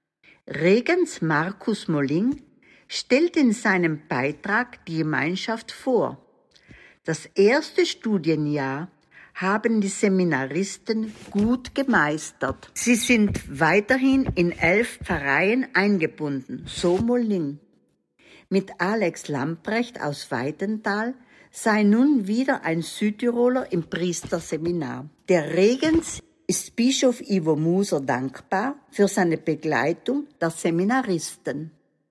Regens Markus Molling stellt in seinem Beitrag die Gemeinschaft vor. Das erste Studienjahr haben die Seminaristen gut gemeistert. Sie sind weiterhin in 11 Pfarreien eingebunden, so Molling. Mit Alex Lamprecht aus Weitental sei nun wieder ein Südtiroler im Priesterseminar. Der Regens ist Bischof Ivo Muser dankbar für seine Begleitung der Seminaristen.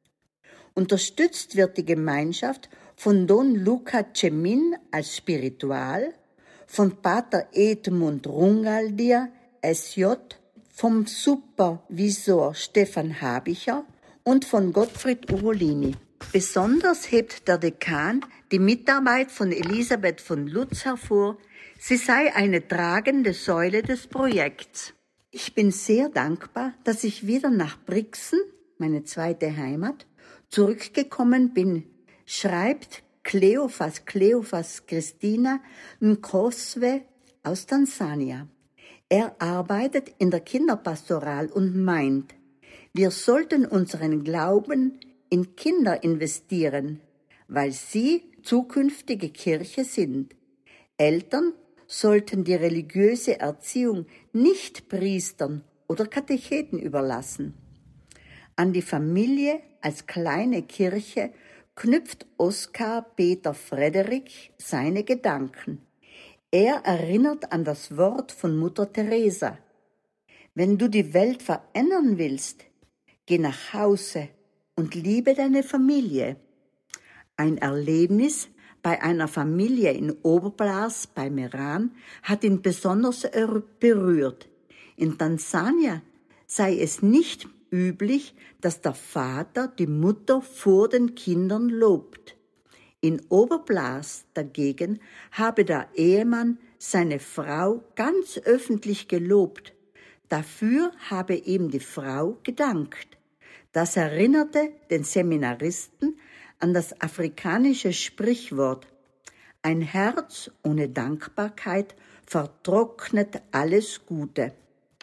Unterstützt wird die Gemeinschaft von Don Luca Cemin als Spiritual, von Pater Edmund Rungaldir, SJ, vom Supervisor Stefan Habicher und von Gottfried Ugolini. Besonders hebt der Dekan die Mitarbeit von Elisabeth von Lutz hervor, sie sei eine tragende Säule des Projekts. Ich bin sehr dankbar, dass ich wieder nach Brixen, meine zweite Heimat, zurückgekommen bin, schreibt Cleophas Christina Nkoswe aus Tansania. Er arbeitet in der Kinderpastoral und meint, wir sollten unseren Glauben in Kinder investieren, weil sie zukünftige Kirche sind. Eltern sollten die religiöse Erziehung nicht Priestern oder Katecheten überlassen. An die Familie als kleine Kirche knüpft Oskar Peter Frederik seine Gedanken. Er erinnert an das Wort von Mutter Teresa. Wenn du die Welt verändern willst, geh nach Hause und liebe deine Familie. Ein Erlebnis bei einer Familie in Oberblas bei Meran hat ihn besonders berührt. In Tansania sei es nicht üblich, dass der Vater die Mutter vor den Kindern lobt. In Oberblas dagegen habe der Ehemann seine Frau ganz öffentlich gelobt. Dafür habe ihm die Frau gedankt. Das erinnerte den Seminaristen an das afrikanische Sprichwort: Ein Herz ohne Dankbarkeit vertrocknet alles Gute.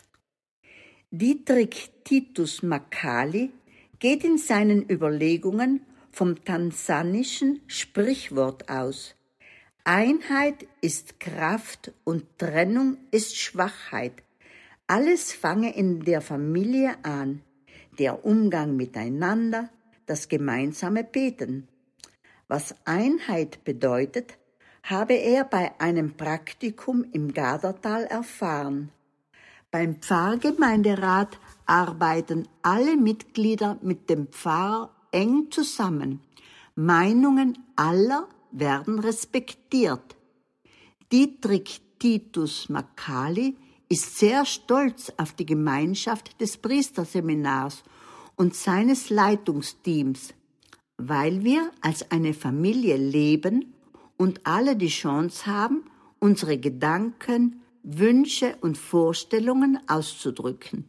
Dietrich Titus Makali geht in seinen Überlegungen vom tansanischen Sprichwort aus: Einheit ist Kraft und Trennung ist Schwachheit. Alles fange in der Familie an, der Umgang miteinander, das gemeinsame Beten. Was Einheit bedeutet, habe er bei einem Praktikum im Gadertal erfahren. Beim Pfarrgemeinderat arbeiten alle Mitglieder mit dem Pfarrer eng zusammen. Meinungen aller werden respektiert. Dietrich Titus Makali ist sehr stolz auf die Gemeinschaft des Priesterseminars und seines Leitungsteams, weil wir als eine Familie leben und alle die Chance haben, unsere Gedanken, Wünsche und Vorstellungen auszudrücken.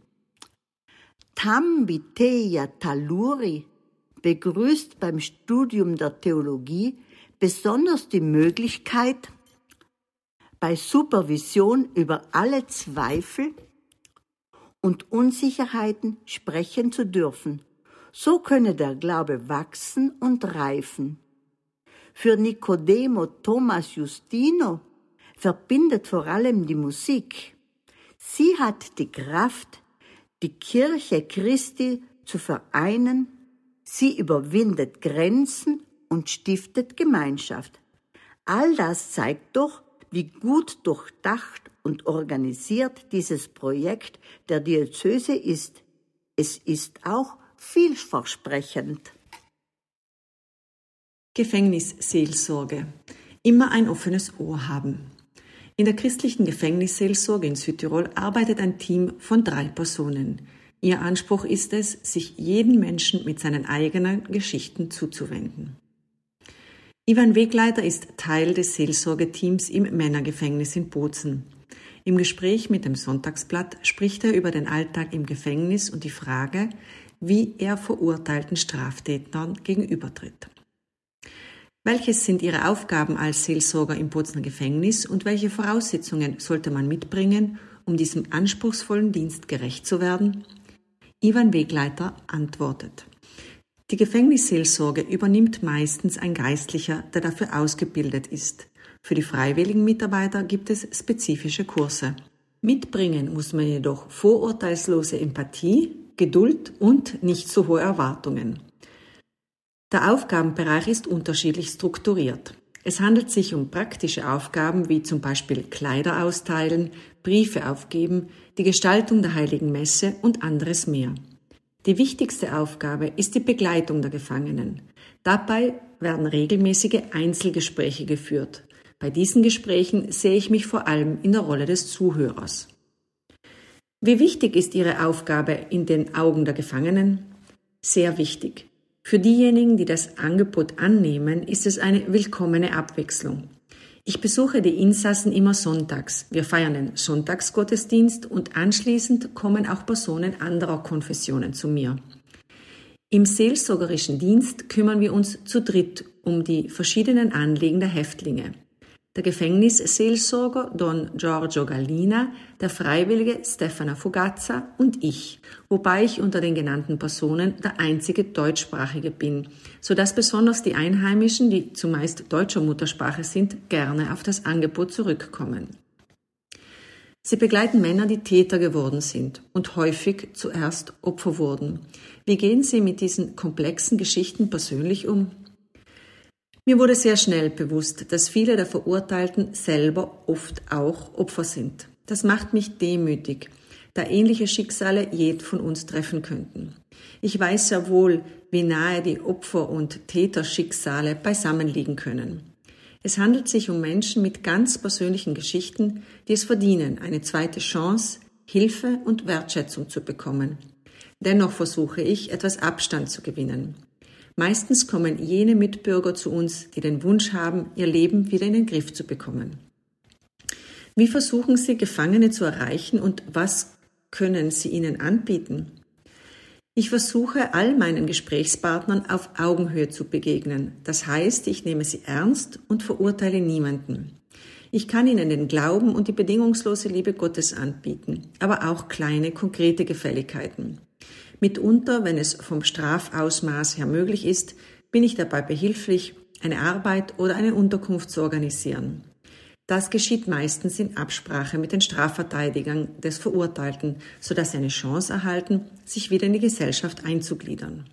Tambiteya Taluri begrüßt beim Studium der Theologie besonders die Möglichkeit, bei Supervision über alle Zweifel und Unsicherheiten sprechen zu dürfen. So könne der Glaube wachsen und reifen. Für Nicodemo Thomas Justino verbindet vor allem die Musik. Sie hat die Kraft, die Kirche Christi zu vereinen. Sie überwindet Grenzen und stiftet Gemeinschaft. All das zeigt doch, wie gut durchdacht und organisiert dieses Projekt der Diözese ist. Es ist auch vielversprechend. Gefängnisseelsorge. Immer ein offenes Ohr haben. In der christlichen Gefängnisseelsorge in Südtirol arbeitet ein Team von 3 Personen. Ihr Anspruch ist es, sich jedem Menschen mit seinen eigenen Geschichten zuzuwenden. Ivan Wegleiter ist Teil des Seelsorgeteams im Männergefängnis in Bozen. Im Gespräch mit dem Sonntagsblatt spricht er über den Alltag im Gefängnis und die Frage, wie er verurteilten Straftätern gegenübertritt. Welches sind Ihre Aufgaben als Seelsorger im Bozener Gefängnis und welche Voraussetzungen sollte man mitbringen, um diesem anspruchsvollen Dienst gerecht zu werden? Ivan Wegleiter antwortet: Die Gefängnisseelsorge übernimmt meistens ein Geistlicher, der dafür ausgebildet ist. Für die freiwilligen Mitarbeiter gibt es spezifische Kurse. Mitbringen muss man jedoch vorurteilslose Empathie, Geduld und nicht so hohe Erwartungen. Der Aufgabenbereich ist unterschiedlich strukturiert. Es handelt sich um praktische Aufgaben wie zum Beispiel Kleider austeilen, Briefe aufgeben, die Gestaltung der Heiligen Messe und anderes mehr. Die wichtigste Aufgabe ist die Begleitung der Gefangenen. Dabei werden regelmäßige Einzelgespräche geführt. Bei diesen Gesprächen sehe ich mich vor allem in der Rolle des Zuhörers. Wie wichtig ist Ihre Aufgabe in den Augen der Gefangenen? Sehr wichtig. Für diejenigen, die das Angebot annehmen, ist es eine willkommene Abwechslung. Ich besuche die Insassen immer sonntags. Wir feiern den Sonntagsgottesdienst und anschließend kommen auch Personen anderer Konfessionen zu mir. Im seelsorgerischen Dienst kümmern wir uns zu dritt um die verschiedenen Anliegen der Häftlinge. Der Gefängnisseelsorger Don Giorgio Gallina, der Freiwillige Stefano Fugazza und ich, wobei ich unter den genannten Personen der einzige Deutschsprachige bin, sodass besonders die Einheimischen, die zumeist deutscher Muttersprache sind, gerne auf das Angebot zurückkommen. Sie begleiten Männer, die Täter geworden sind und häufig zuerst Opfer wurden. Wie gehen Sie mit diesen komplexen Geschichten persönlich um? Mir wurde sehr schnell bewusst, dass viele der Verurteilten selber oft auch Opfer sind. Das macht mich demütig, da ähnliche Schicksale jeden von uns treffen könnten. Ich weiß sehr wohl, wie nahe die Opfer- und Täterschicksale beisammen liegen können. Es handelt sich um Menschen mit ganz persönlichen Geschichten, die es verdienen, eine zweite Chance, Hilfe und Wertschätzung zu bekommen. Dennoch versuche ich, etwas Abstand zu gewinnen. Meistens kommen jene Mitbürger zu uns, die den Wunsch haben, ihr Leben wieder in den Griff zu bekommen. Wie versuchen Sie, Gefangene zu erreichen und was können Sie ihnen anbieten? Ich versuche, all meinen Gesprächspartnern auf Augenhöhe zu begegnen. Das heißt, ich nehme sie ernst und verurteile niemanden. Ich kann ihnen den Glauben und die bedingungslose Liebe Gottes anbieten, aber auch kleine, konkrete Gefälligkeiten. Mitunter, wenn es vom Strafausmaß her möglich ist, bin ich dabei behilflich, eine Arbeit oder eine Unterkunft zu organisieren. Das geschieht meistens in Absprache mit den Strafverteidigern des Verurteilten, sodass sie eine Chance erhalten, sich wieder in die Gesellschaft einzugliedern.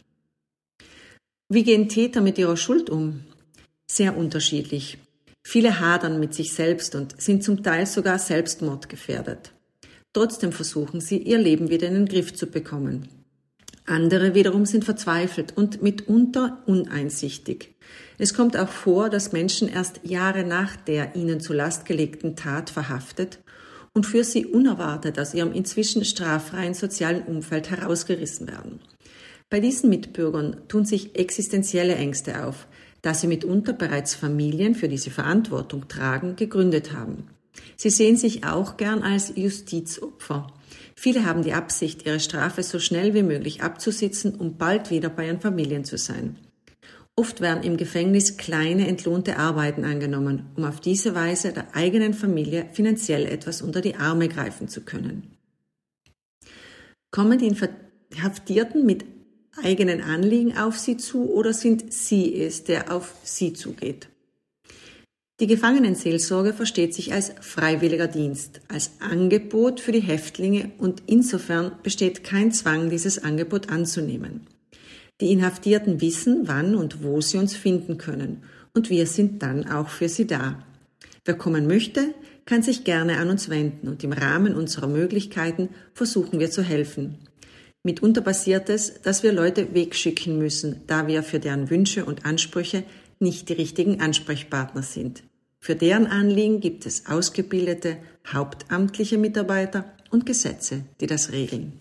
Wie gehen Täter mit ihrer Schuld um? Sehr unterschiedlich. Viele hadern mit sich selbst und sind zum Teil sogar selbstmordgefährdet. Trotzdem versuchen sie, ihr Leben wieder in den Griff zu bekommen. Andere wiederum sind verzweifelt und mitunter uneinsichtig. Es kommt auch vor, dass Menschen erst Jahre nach der ihnen zur Last gelegten Tat verhaftet und für sie unerwartet aus ihrem inzwischen straffreien sozialen Umfeld herausgerissen werden. Bei diesen Mitbürgern tun sich existenzielle Ängste auf, da sie mitunter bereits Familien, für die sie Verantwortung tragen, gegründet haben. Sie sehen sich auch gern als Justizopfer. Viele haben die Absicht, ihre Strafe so schnell wie möglich abzusitzen, um bald wieder bei ihren Familien zu sein. Oft werden im Gefängnis kleine entlohnte Arbeiten angenommen, um auf diese Weise der eigenen Familie finanziell etwas unter die Arme greifen zu können. Kommen die Inhaftierten mit eigenen Anliegen auf sie zu oder sind sie es, der auf sie zugeht? Die Gefangenenseelsorge versteht sich als freiwilliger Dienst, als Angebot für die Häftlinge und insofern besteht kein Zwang, dieses Angebot anzunehmen. Die Inhaftierten wissen, wann und wo sie uns finden können und wir sind dann auch für sie da. Wer kommen möchte, kann sich gerne an uns wenden und im Rahmen unserer Möglichkeiten versuchen wir zu helfen. Mitunter passiert es, dass wir Leute wegschicken müssen, da wir für deren Wünsche und Ansprüche nicht die richtigen Ansprechpartner sind. Für deren Anliegen gibt es ausgebildete, hauptamtliche Mitarbeiter und Gesetze, die das regeln.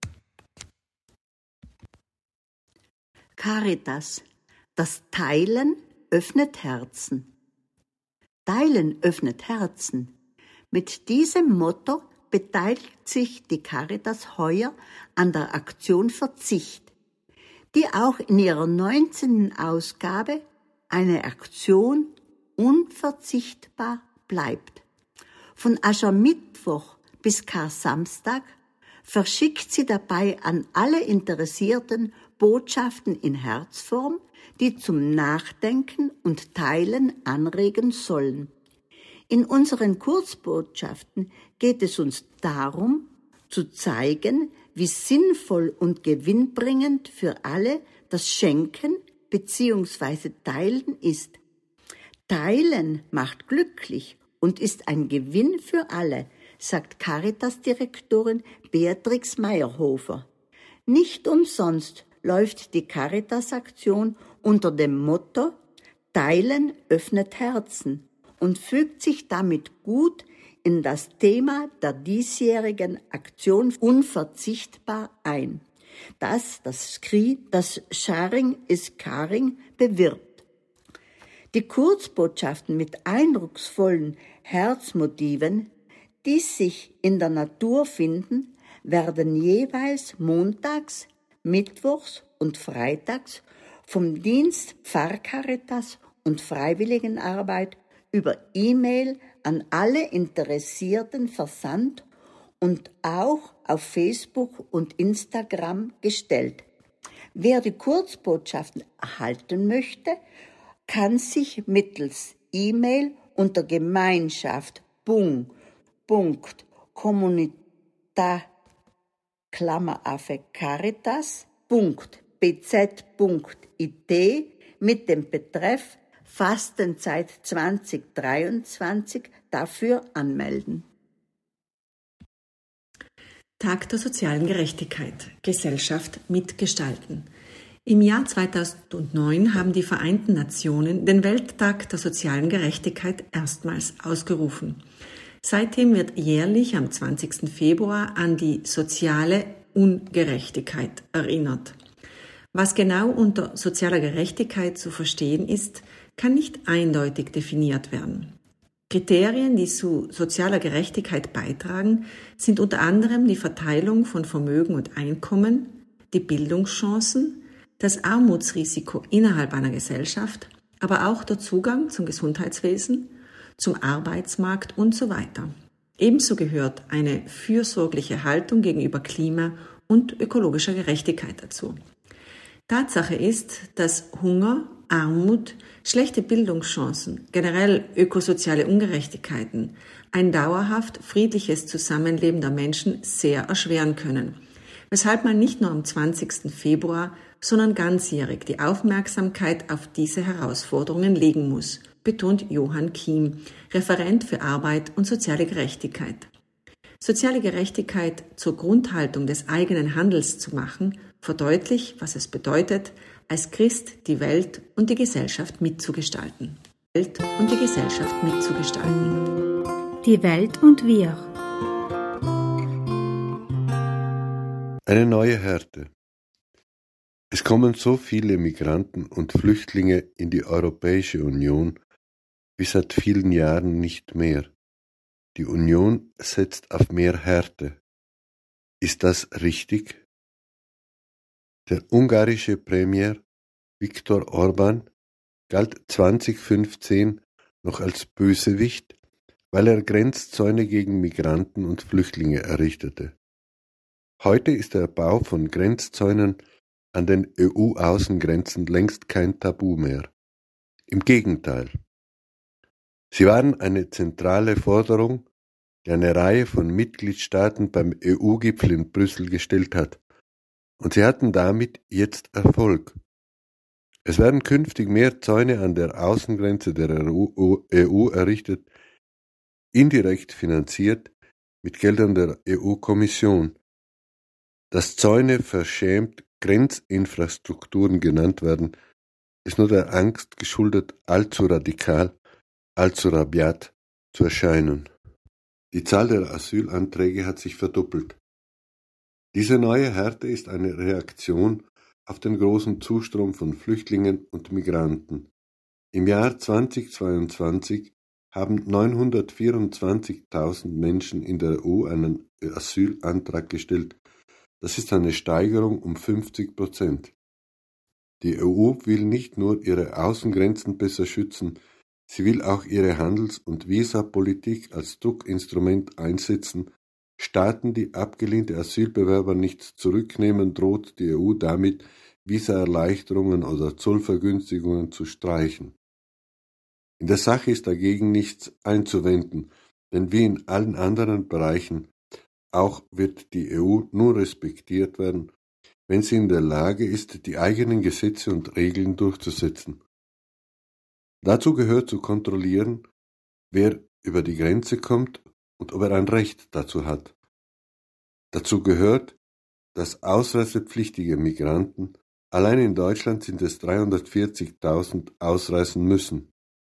Caritas. Das Teilen öffnet Herzen. Teilen öffnet Herzen. Mit diesem Motto beteiligt sich die Caritas heuer an der Aktion Verzicht, die auch in ihrer 19. Ausgabe eine Aktion unverzichtbar bleibt. Von Aschermittwoch bis Kar-Samstag verschickt sie dabei an alle Interessierten Botschaften in Herzform, die zum Nachdenken und Teilen anregen sollen. In unseren Kurzbotschaften geht es uns darum, zu zeigen, wie sinnvoll und gewinnbringend für alle das Schenken bzw. Teilen ist. Teilen macht glücklich und ist ein Gewinn für alle, sagt Caritas-Direktorin Beatrix Meyerhofer. Nicht umsonst läuft die Caritas-Aktion unter dem Motto Teilen öffnet Herzen und fügt sich damit gut in das Thema der diesjährigen Aktion unverzichtbar ein, das Sharing is Caring bewirbt. Die Kurzbotschaften mit eindrucksvollen Herzmotiven, die sich in der Natur finden, werden jeweils montags, mittwochs und freitags vom Dienst Pfarrcaritas und Freiwilligenarbeit über E-Mail an alle Interessierten versandt und auch auf Facebook und Instagram gestellt. Wer die Kurzbotschaften erhalten möchte, kann sich mittels E-Mail unter gemeinschaft.caritas.bz.it mit dem Betreff Fastenzeit 2023 dafür anmelden. Tag der sozialen Gerechtigkeit. Gesellschaft mitgestalten. Im Jahr 2009 haben die Vereinten Nationen den Welttag der sozialen Gerechtigkeit erstmals ausgerufen. Seitdem wird jährlich am 20. Februar an die soziale Ungerechtigkeit erinnert. Was genau unter sozialer Gerechtigkeit zu verstehen ist, kann nicht eindeutig definiert werden. Kriterien, die zu sozialer Gerechtigkeit beitragen, sind unter anderem die Verteilung von Vermögen und Einkommen, die Bildungschancen, das Armutsrisiko innerhalb einer Gesellschaft, aber auch der Zugang zum Gesundheitswesen, zum Arbeitsmarkt und so weiter. Ebenso gehört eine fürsorgliche Haltung gegenüber Klima- und ökologischer Gerechtigkeit dazu. Tatsache ist, dass Hunger, Armut, schlechte Bildungschancen, generell ökosoziale Ungerechtigkeiten ein dauerhaft friedliches Zusammenleben der Menschen sehr erschweren können, weshalb man nicht nur am 20. Februar, sondern ganzjährig die Aufmerksamkeit auf diese Herausforderungen legen muss, betont Johann Kiem, Referent für Arbeit und soziale Gerechtigkeit. Soziale Gerechtigkeit zur Grundhaltung des eigenen Handels zu machen, verdeutlicht, was es bedeutet, als Christ die Welt und die Gesellschaft mitzugestalten. Die Welt und wir. Eine neue Härte. Es kommen so viele Migranten und Flüchtlinge in die Europäische Union wie seit vielen Jahren nicht mehr. Die Union setzt auf mehr Härte. Ist das richtig? Der ungarische Premier Viktor Orban, galt 2015 noch als Bösewicht, weil er Grenzzäune gegen Migranten und Flüchtlinge errichtete. Heute ist der Bau von Grenzzäunen an den EU-Außengrenzen längst kein Tabu mehr. Im Gegenteil. Sie waren eine zentrale Forderung, die eine Reihe von Mitgliedstaaten beim EU-Gipfel in Brüssel gestellt hat. Und sie hatten damit jetzt Erfolg. Es werden künftig mehr Zäune an der Außengrenze der EU errichtet, indirekt finanziert mit Geldern der EU-Kommission. Dass Zäune verschämt Grenzinfrastrukturen genannt werden, ist nur der Angst geschuldet, allzu radikal, allzu rabiat zu erscheinen. Die Zahl der Asylanträge hat sich verdoppelt. Diese neue Härte ist eine Reaktion auf den großen Zustrom von Flüchtlingen und Migranten. Im Jahr 2022 haben 924.000 Menschen in der EU einen Asylantrag gestellt. Das ist eine Steigerung um 50%. Die EU will nicht nur ihre Außengrenzen besser schützen, sie will auch ihre Handels- und Visapolitik als Druckinstrument einsetzen. Staaten, die abgelehnte Asylbewerber nicht zurücknehmen, droht die EU damit, Visaerleichterungen oder Zollvergünstigungen zu streichen. In der Sache ist dagegen nichts einzuwenden, denn wie in allen anderen Bereichen auch wird die EU nur respektiert werden, wenn sie in der Lage ist, die eigenen Gesetze und Regeln durchzusetzen. Dazu gehört zu kontrollieren, wer über die Grenze kommt und ob er ein Recht dazu hat. Dazu gehört, dass ausreisepflichtige Migranten, allein in Deutschland sind es 340.000, ausreisen müssen.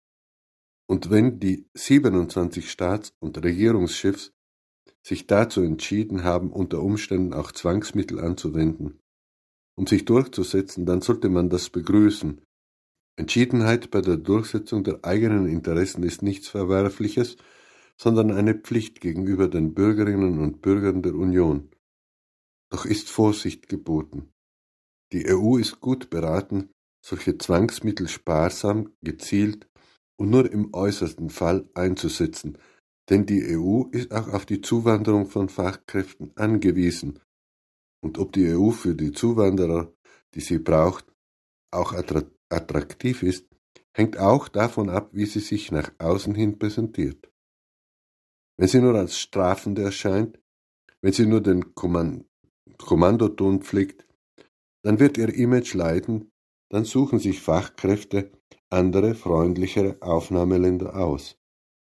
Und wenn die 27 Staats- und Regierungschefs sich dazu entschieden haben, unter Umständen auch Zwangsmittel anzuwenden, um sich durchzusetzen, dann sollte man das begrüßen. Entschiedenheit bei der Durchsetzung der eigenen Interessen ist nichts Verwerfliches, sondern eine Pflicht gegenüber den Bürgerinnen und Bürgern der Union. Doch ist Vorsicht geboten. Die EU ist gut beraten, solche Zwangsmittel sparsam, gezielt und nur im äußersten Fall einzusetzen, denn die EU ist auch auf die Zuwanderung von Fachkräften angewiesen. Und ob die EU für die Zuwanderer, die sie braucht, auch attraktiv ist, hängt auch davon ab, wie sie sich nach außen hin präsentiert. Wenn sie nur als strafende erscheint, wenn sie nur den Kommandoton pflegt, dann wird ihr Image leiden, dann suchen sich Fachkräfte andere, freundlichere Aufnahmeländer aus.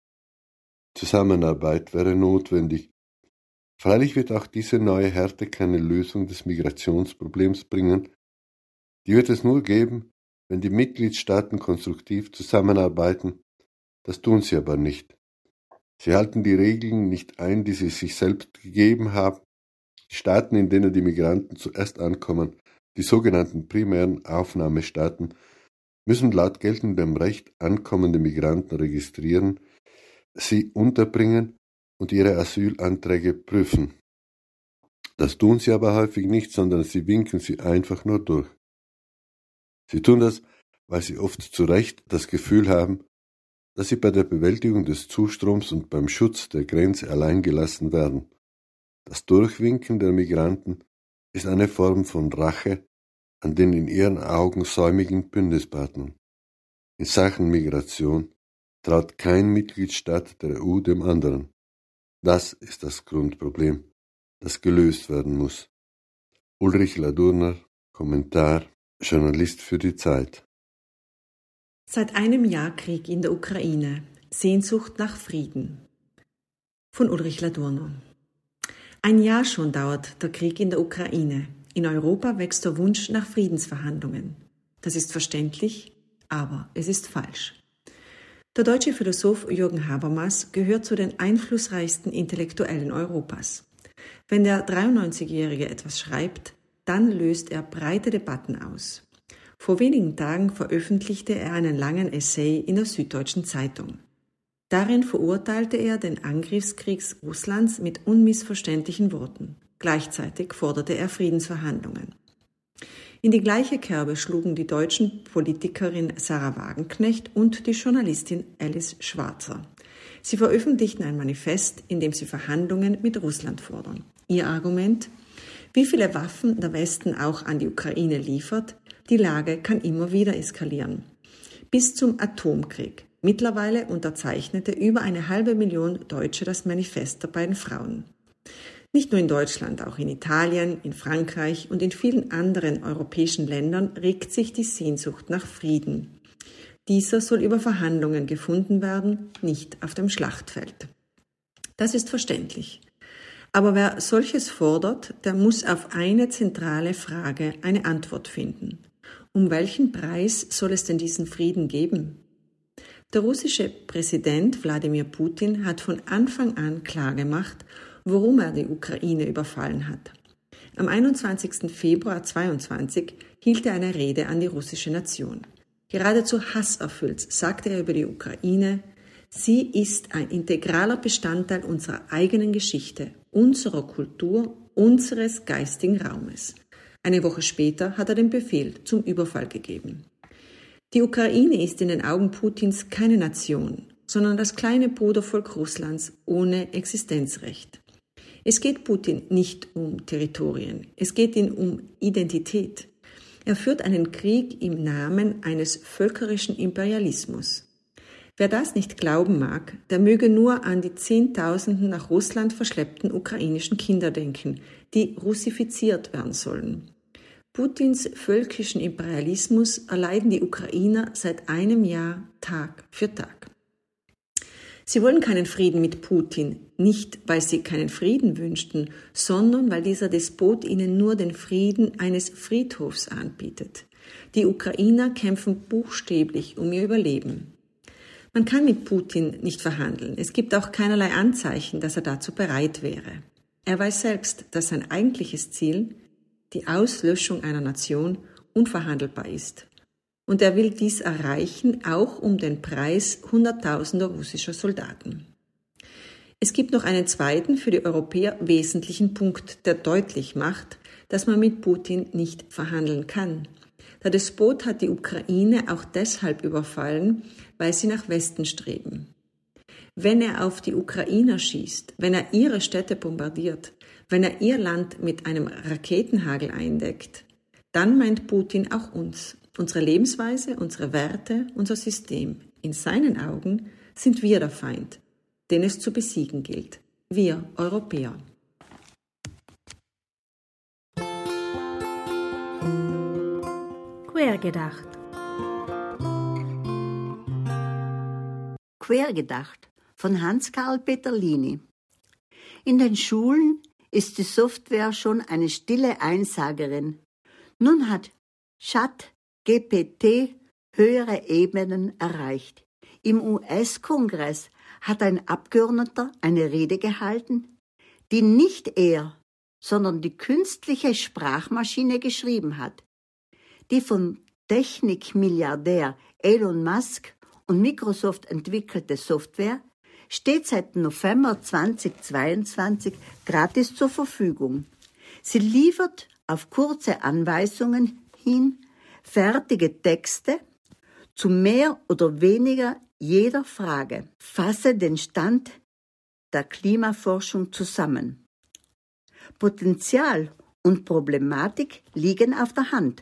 Zusammenarbeit wäre notwendig. Freilich wird auch diese neue Härte keine Lösung des Migrationsproblems bringen. Die wird es nur geben, wenn die Mitgliedstaaten konstruktiv zusammenarbeiten. Das tun sie aber nicht. Sie halten die Regeln nicht ein, die sie sich selbst gegeben haben. Die Staaten, in denen die Migranten zuerst ankommen, die sogenannten primären Aufnahmestaaten, müssen laut geltendem Recht ankommende Migranten registrieren, sie unterbringen und ihre Asylanträge prüfen. Das tun sie aber häufig nicht, sondern sie winken sie einfach nur durch. Sie tun das, weil sie oft zu Recht das Gefühl haben, dass sie bei der Bewältigung des Zustroms und beim Schutz der Grenze allein gelassen werden. Das Durchwinken der Migranten ist eine Form von Rache an den in ihren Augen säumigen Bündnispartnern. In Sachen Migration traut kein Mitgliedstaat der EU dem anderen. Das ist das Grundproblem, das gelöst werden muss. Ulrich Ladurner, Kommentar, Journalist für die Zeit. Seit einem Jahr Krieg in der Ukraine. Sehnsucht nach Frieden. Von Ulrich Ladurner. Ein Jahr schon dauert der Krieg in der Ukraine. In Europa wächst der Wunsch nach Friedensverhandlungen. Das ist verständlich, aber es ist falsch. Der deutsche Philosoph Jürgen Habermas gehört zu den einflussreichsten Intellektuellen Europas. Wenn der 93-Jährige etwas schreibt, dann löst er breite Debatten aus. Vor wenigen Tagen veröffentlichte er einen langen Essay in der Süddeutschen Zeitung. Darin verurteilte er den Angriffskrieg Russlands mit unmissverständlichen Worten. Gleichzeitig forderte er Friedensverhandlungen. In die gleiche Kerbe schlugen die deutschen Politikerin Sarah Wagenknecht und die Journalistin Alice Schwarzer. Sie veröffentlichten ein Manifest, in dem sie Verhandlungen mit Russland fordern. Ihr Argument: Wie viele Waffen der Westen auch an die Ukraine liefert, die Lage kann immer wieder eskalieren. Bis zum Atomkrieg. Mittlerweile unterzeichnete über 500.000 Deutsche das Manifest der beiden Frauen. Nicht nur in Deutschland, auch in Italien, in Frankreich und in vielen anderen europäischen Ländern regt sich die Sehnsucht nach Frieden. Dieser soll über Verhandlungen gefunden werden, nicht auf dem Schlachtfeld. Das ist verständlich. Aber wer solches fordert, der muss auf eine zentrale Frage eine Antwort finden. Um welchen Preis soll es denn diesen Frieden geben? Der russische Präsident Wladimir Putin hat von Anfang an klargemacht, warum er die Ukraine überfallen hat. Am 21. Februar 2022 hielt er eine Rede an die russische Nation. Geradezu hasserfüllt sagte er über die Ukraine: Sie ist ein integraler Bestandteil unserer eigenen Geschichte, unserer Kultur, unseres geistigen Raumes. Eine Woche später hat er den Befehl zum Überfall gegeben. Die Ukraine ist in den Augen Putins keine Nation, sondern das kleine Brudervolk Russlands ohne Existenzrecht. Es geht Putin nicht um Territorien, es geht ihm um Identität. Er führt einen Krieg im Namen eines völkerischen Imperialismus. Wer das nicht glauben mag, der möge nur an die Zehntausenden nach Russland verschleppten ukrainischen Kinder denken, die russifiziert werden sollen. Putins völkischen Imperialismus erleiden die Ukrainer seit einem Jahr Tag für Tag. Sie wollen keinen Frieden mit Putin, nicht weil sie keinen Frieden wünschten, sondern weil dieser Despot ihnen nur den Frieden eines Friedhofs anbietet. Die Ukrainer kämpfen buchstäblich um ihr Überleben. Man kann mit Putin nicht verhandeln. Es gibt auch keinerlei Anzeichen, dass er dazu bereit wäre. Er weiß selbst, dass sein eigentliches Ziel, die Auslöschung einer Nation, unverhandelbar ist. Und er will dies erreichen, auch um den Preis Hunderttausender russischer Soldaten. Es gibt noch einen zweiten, für die Europäer wesentlichen Punkt, der deutlich macht, dass man mit Putin nicht verhandeln kann. Der Despot hat die Ukraine auch deshalb überfallen, weil sie nach Westen streben. Wenn er auf die Ukrainer schießt, wenn er ihre Städte bombardiert, wenn er ihr Land mit einem Raketenhagel eindeckt, dann meint Putin auch uns. Unsere Lebensweise, unsere Werte, unser System. In seinen Augen sind wir der Feind, den es zu besiegen gilt. Wir Europäer. Quergedacht. Quergedacht von Hans-Karl Peterlini. In den Schulen ist die Software schon eine stille Einsagerin. Nun hat ChatGPT höhere Ebenen erreicht. Im US-Kongress hat ein Abgeordneter eine Rede gehalten, die nicht er, sondern die künstliche Sprachmaschine geschrieben hat. Die vom Technikmilliardär Elon Musk und Microsoft entwickelte Software steht seit November 2022 gratis zur Verfügung. Sie liefert auf kurze Anweisungen hin fertige Texte zu mehr oder weniger jeder Frage. Fasse den Stand der Klimaforschung zusammen. Potenzial und Problematik liegen auf der Hand.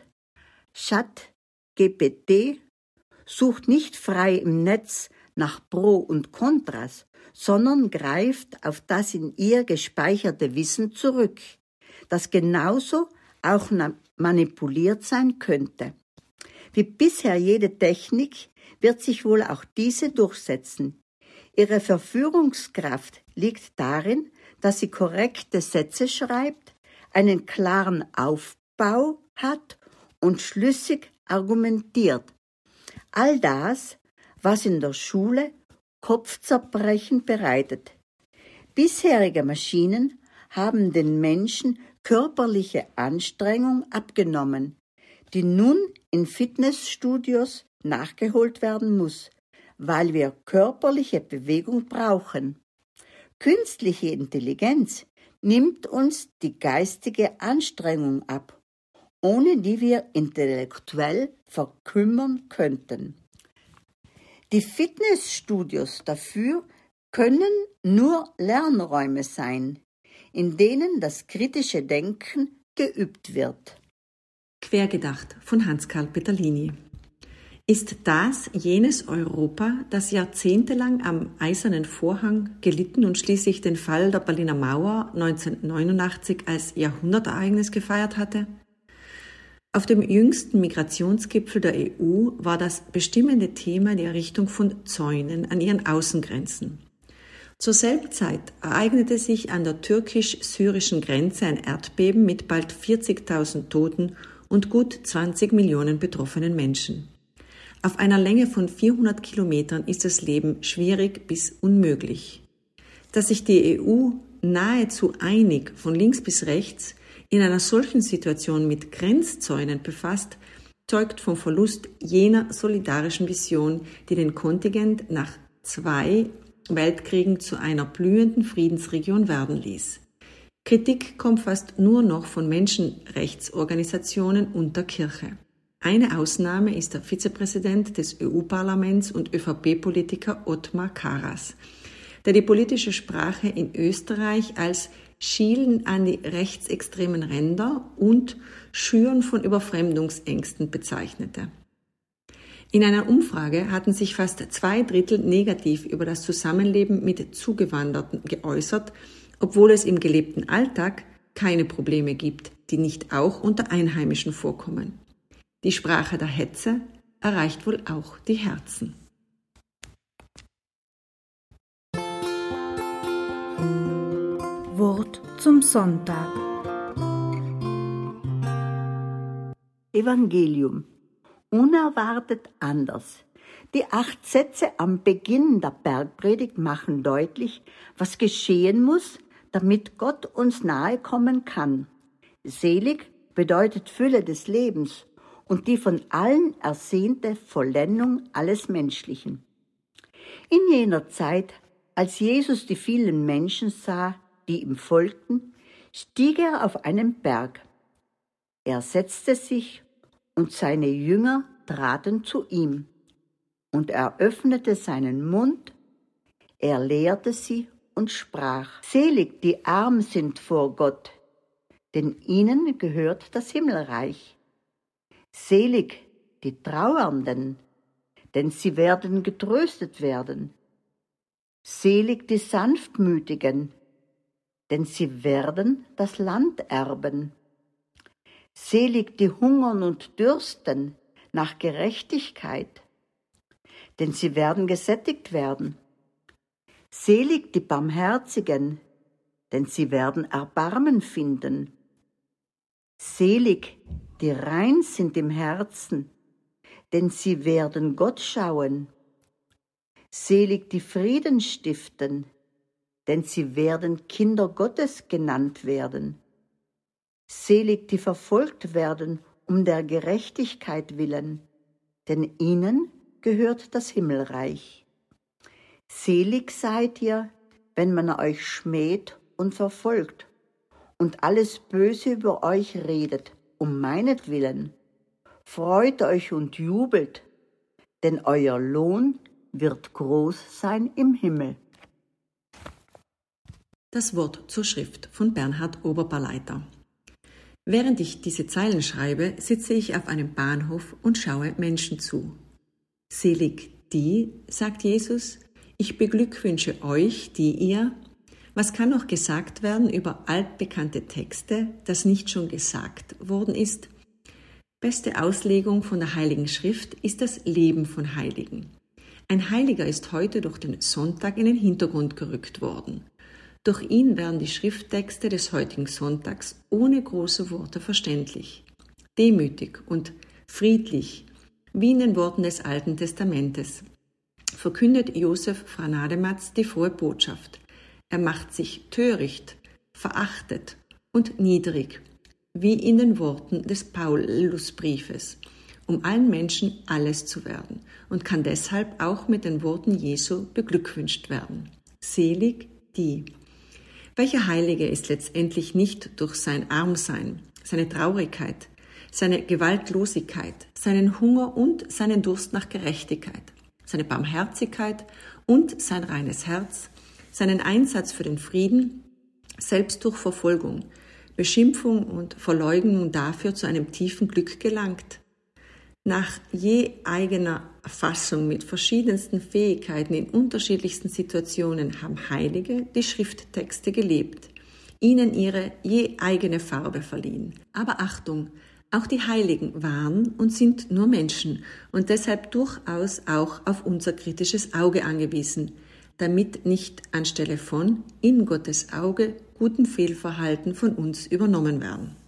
ChatGPT sucht nicht frei im Netz nach Pro und Kontras, sondern greift auf das in ihr gespeicherte Wissen zurück, das genauso auch manipuliert sein könnte. Wie bisher jede Technik wird sich wohl auch diese durchsetzen. Ihre Verführungskraft liegt darin, dass sie korrekte Sätze schreibt, einen klaren Aufbau hat und schlüssig argumentiert. All das, was in der Schule Kopfzerbrechen bereitet. Bisherige Maschinen haben den Menschen körperliche Anstrengung abgenommen, die nun in Fitnessstudios nachgeholt werden muss, weil wir körperliche Bewegung brauchen. Künstliche Intelligenz nimmt uns die geistige Anstrengung ab ohne die wir intellektuell verkümmern könnten. Die Fitnessstudios dafür können nur Lernräume sein, in denen das kritische Denken geübt wird. Quergedacht von Hans-Karl Petterlini. Ist das jenes Europa, das jahrzehntelang am Eisernen Vorhang gelitten und schließlich den Fall der Berliner Mauer 1989 als Jahrhundertereignis gefeiert hatte? Auf dem jüngsten Migrationsgipfel der EU war das bestimmende Thema die Errichtung von Zäunen an ihren Außengrenzen. Zur selben Zeit ereignete sich an der türkisch-syrischen Grenze ein Erdbeben mit bald 40.000 Toten und gut 20 Millionen betroffenen Menschen. Auf einer Länge von 400 Kilometern ist das Leben schwierig bis unmöglich. Dass sich die EU nahezu einig von links bis rechts in einer solchen Situation mit Grenzzäunen befasst, zeugt vom Verlust jener solidarischen Vision, die den Kontinent nach 2 Weltkriegen zu einer blühenden Friedensregion werden ließ. Kritik kommt fast nur noch von Menschenrechtsorganisationen und der Kirche. Eine Ausnahme ist der Vizepräsident des EU-Parlaments und ÖVP-Politiker Othmar Karas, der die politische Sprache in Österreich als Schielen an die rechtsextremen Ränder und Schüren von Überfremdungsängsten bezeichnete. In einer Umfrage hatten sich fast 2/3 negativ über das Zusammenleben mit Zugewanderten geäußert, obwohl es im gelebten Alltag keine Probleme gibt, die nicht auch unter Einheimischen vorkommen. Die Sprache der Hetze erreicht wohl auch die Herzen. Wort zum Sonntag. Evangelium. Unerwartet anders. Die 8 Sätze am Beginn der Bergpredigt machen deutlich, was geschehen muss, damit Gott uns nahe kommen kann. Selig bedeutet Fülle des Lebens und die von allen ersehnte Vollendung alles Menschlichen. In jener Zeit, als Jesus die vielen Menschen sah, die ihm folgten, stieg er auf einen Berg. Er setzte sich und seine Jünger traten zu ihm. Und er öffnete seinen Mund, er lehrte sie und sprach: Selig, die arm sind vor Gott, denn ihnen gehört das Himmelreich. Selig, die Trauernden, denn sie werden getröstet werden. Selig die Sanftmütigen, denn sie werden das Land erben. Selig die hungern und dürsten nach Gerechtigkeit, denn sie werden gesättigt werden. Selig die Barmherzigen, denn sie werden Erbarmen finden. Selig die rein sind im Herzen, denn sie werden Gott schauen. Selig die Frieden stiften, denn sie werden Kinder Gottes genannt werden. Selig die verfolgt werden um der Gerechtigkeit willen, denn ihnen gehört das Himmelreich. Selig seid ihr, wenn man euch schmäht und verfolgt und alles Böse über euch redet, um meinetwillen. Freut euch und jubelt, denn euer Lohn wird groß sein im Himmel. Das Wort zur Schrift von Bernhard Oberbarleiter. Während ich diese Zeilen schreibe, sitze ich auf einem Bahnhof und schaue Menschen zu. Selig die, sagt Jesus, ich beglückwünsche euch, die ihr. Was kann noch gesagt werden über altbekannte Texte, das nicht schon gesagt worden ist? Beste Auslegung von der Heiligen Schrift ist das Leben von Heiligen. Ein Heiliger ist heute durch den Sonntag in den Hintergrund gerückt worden. Durch ihn werden die Schrifttexte des heutigen Sonntags ohne große Worte verständlich, demütig und friedlich, wie in den Worten des Alten Testamentes, verkündet Josef Franadematz die frohe Botschaft. Er macht sich töricht, verachtet und niedrig, wie in den Worten des Paulusbriefes, um allen Menschen alles zu werden und kann deshalb auch mit den Worten Jesu beglückwünscht werden. Selig die. Welcher Heilige ist letztendlich nicht durch sein Armsein, seine Traurigkeit, seine Gewaltlosigkeit, seinen Hunger und seinen Durst nach Gerechtigkeit, seine Barmherzigkeit und sein reines Herz, seinen Einsatz für den Frieden, selbst durch Verfolgung, Beschimpfung und Verleugnung dafür zu einem tiefen Glück gelangt. Nach je eigener Erfassung mit verschiedensten Fähigkeiten in unterschiedlichsten Situationen haben Heilige die Schrifttexte gelebt, ihnen ihre je eigene Farbe verliehen. Aber Achtung, auch die Heiligen waren und sind nur Menschen und deshalb durchaus auch auf unser kritisches Auge angewiesen, damit nicht anstelle von in Gottes Auge guten Fehlverhalten von uns übernommen werden.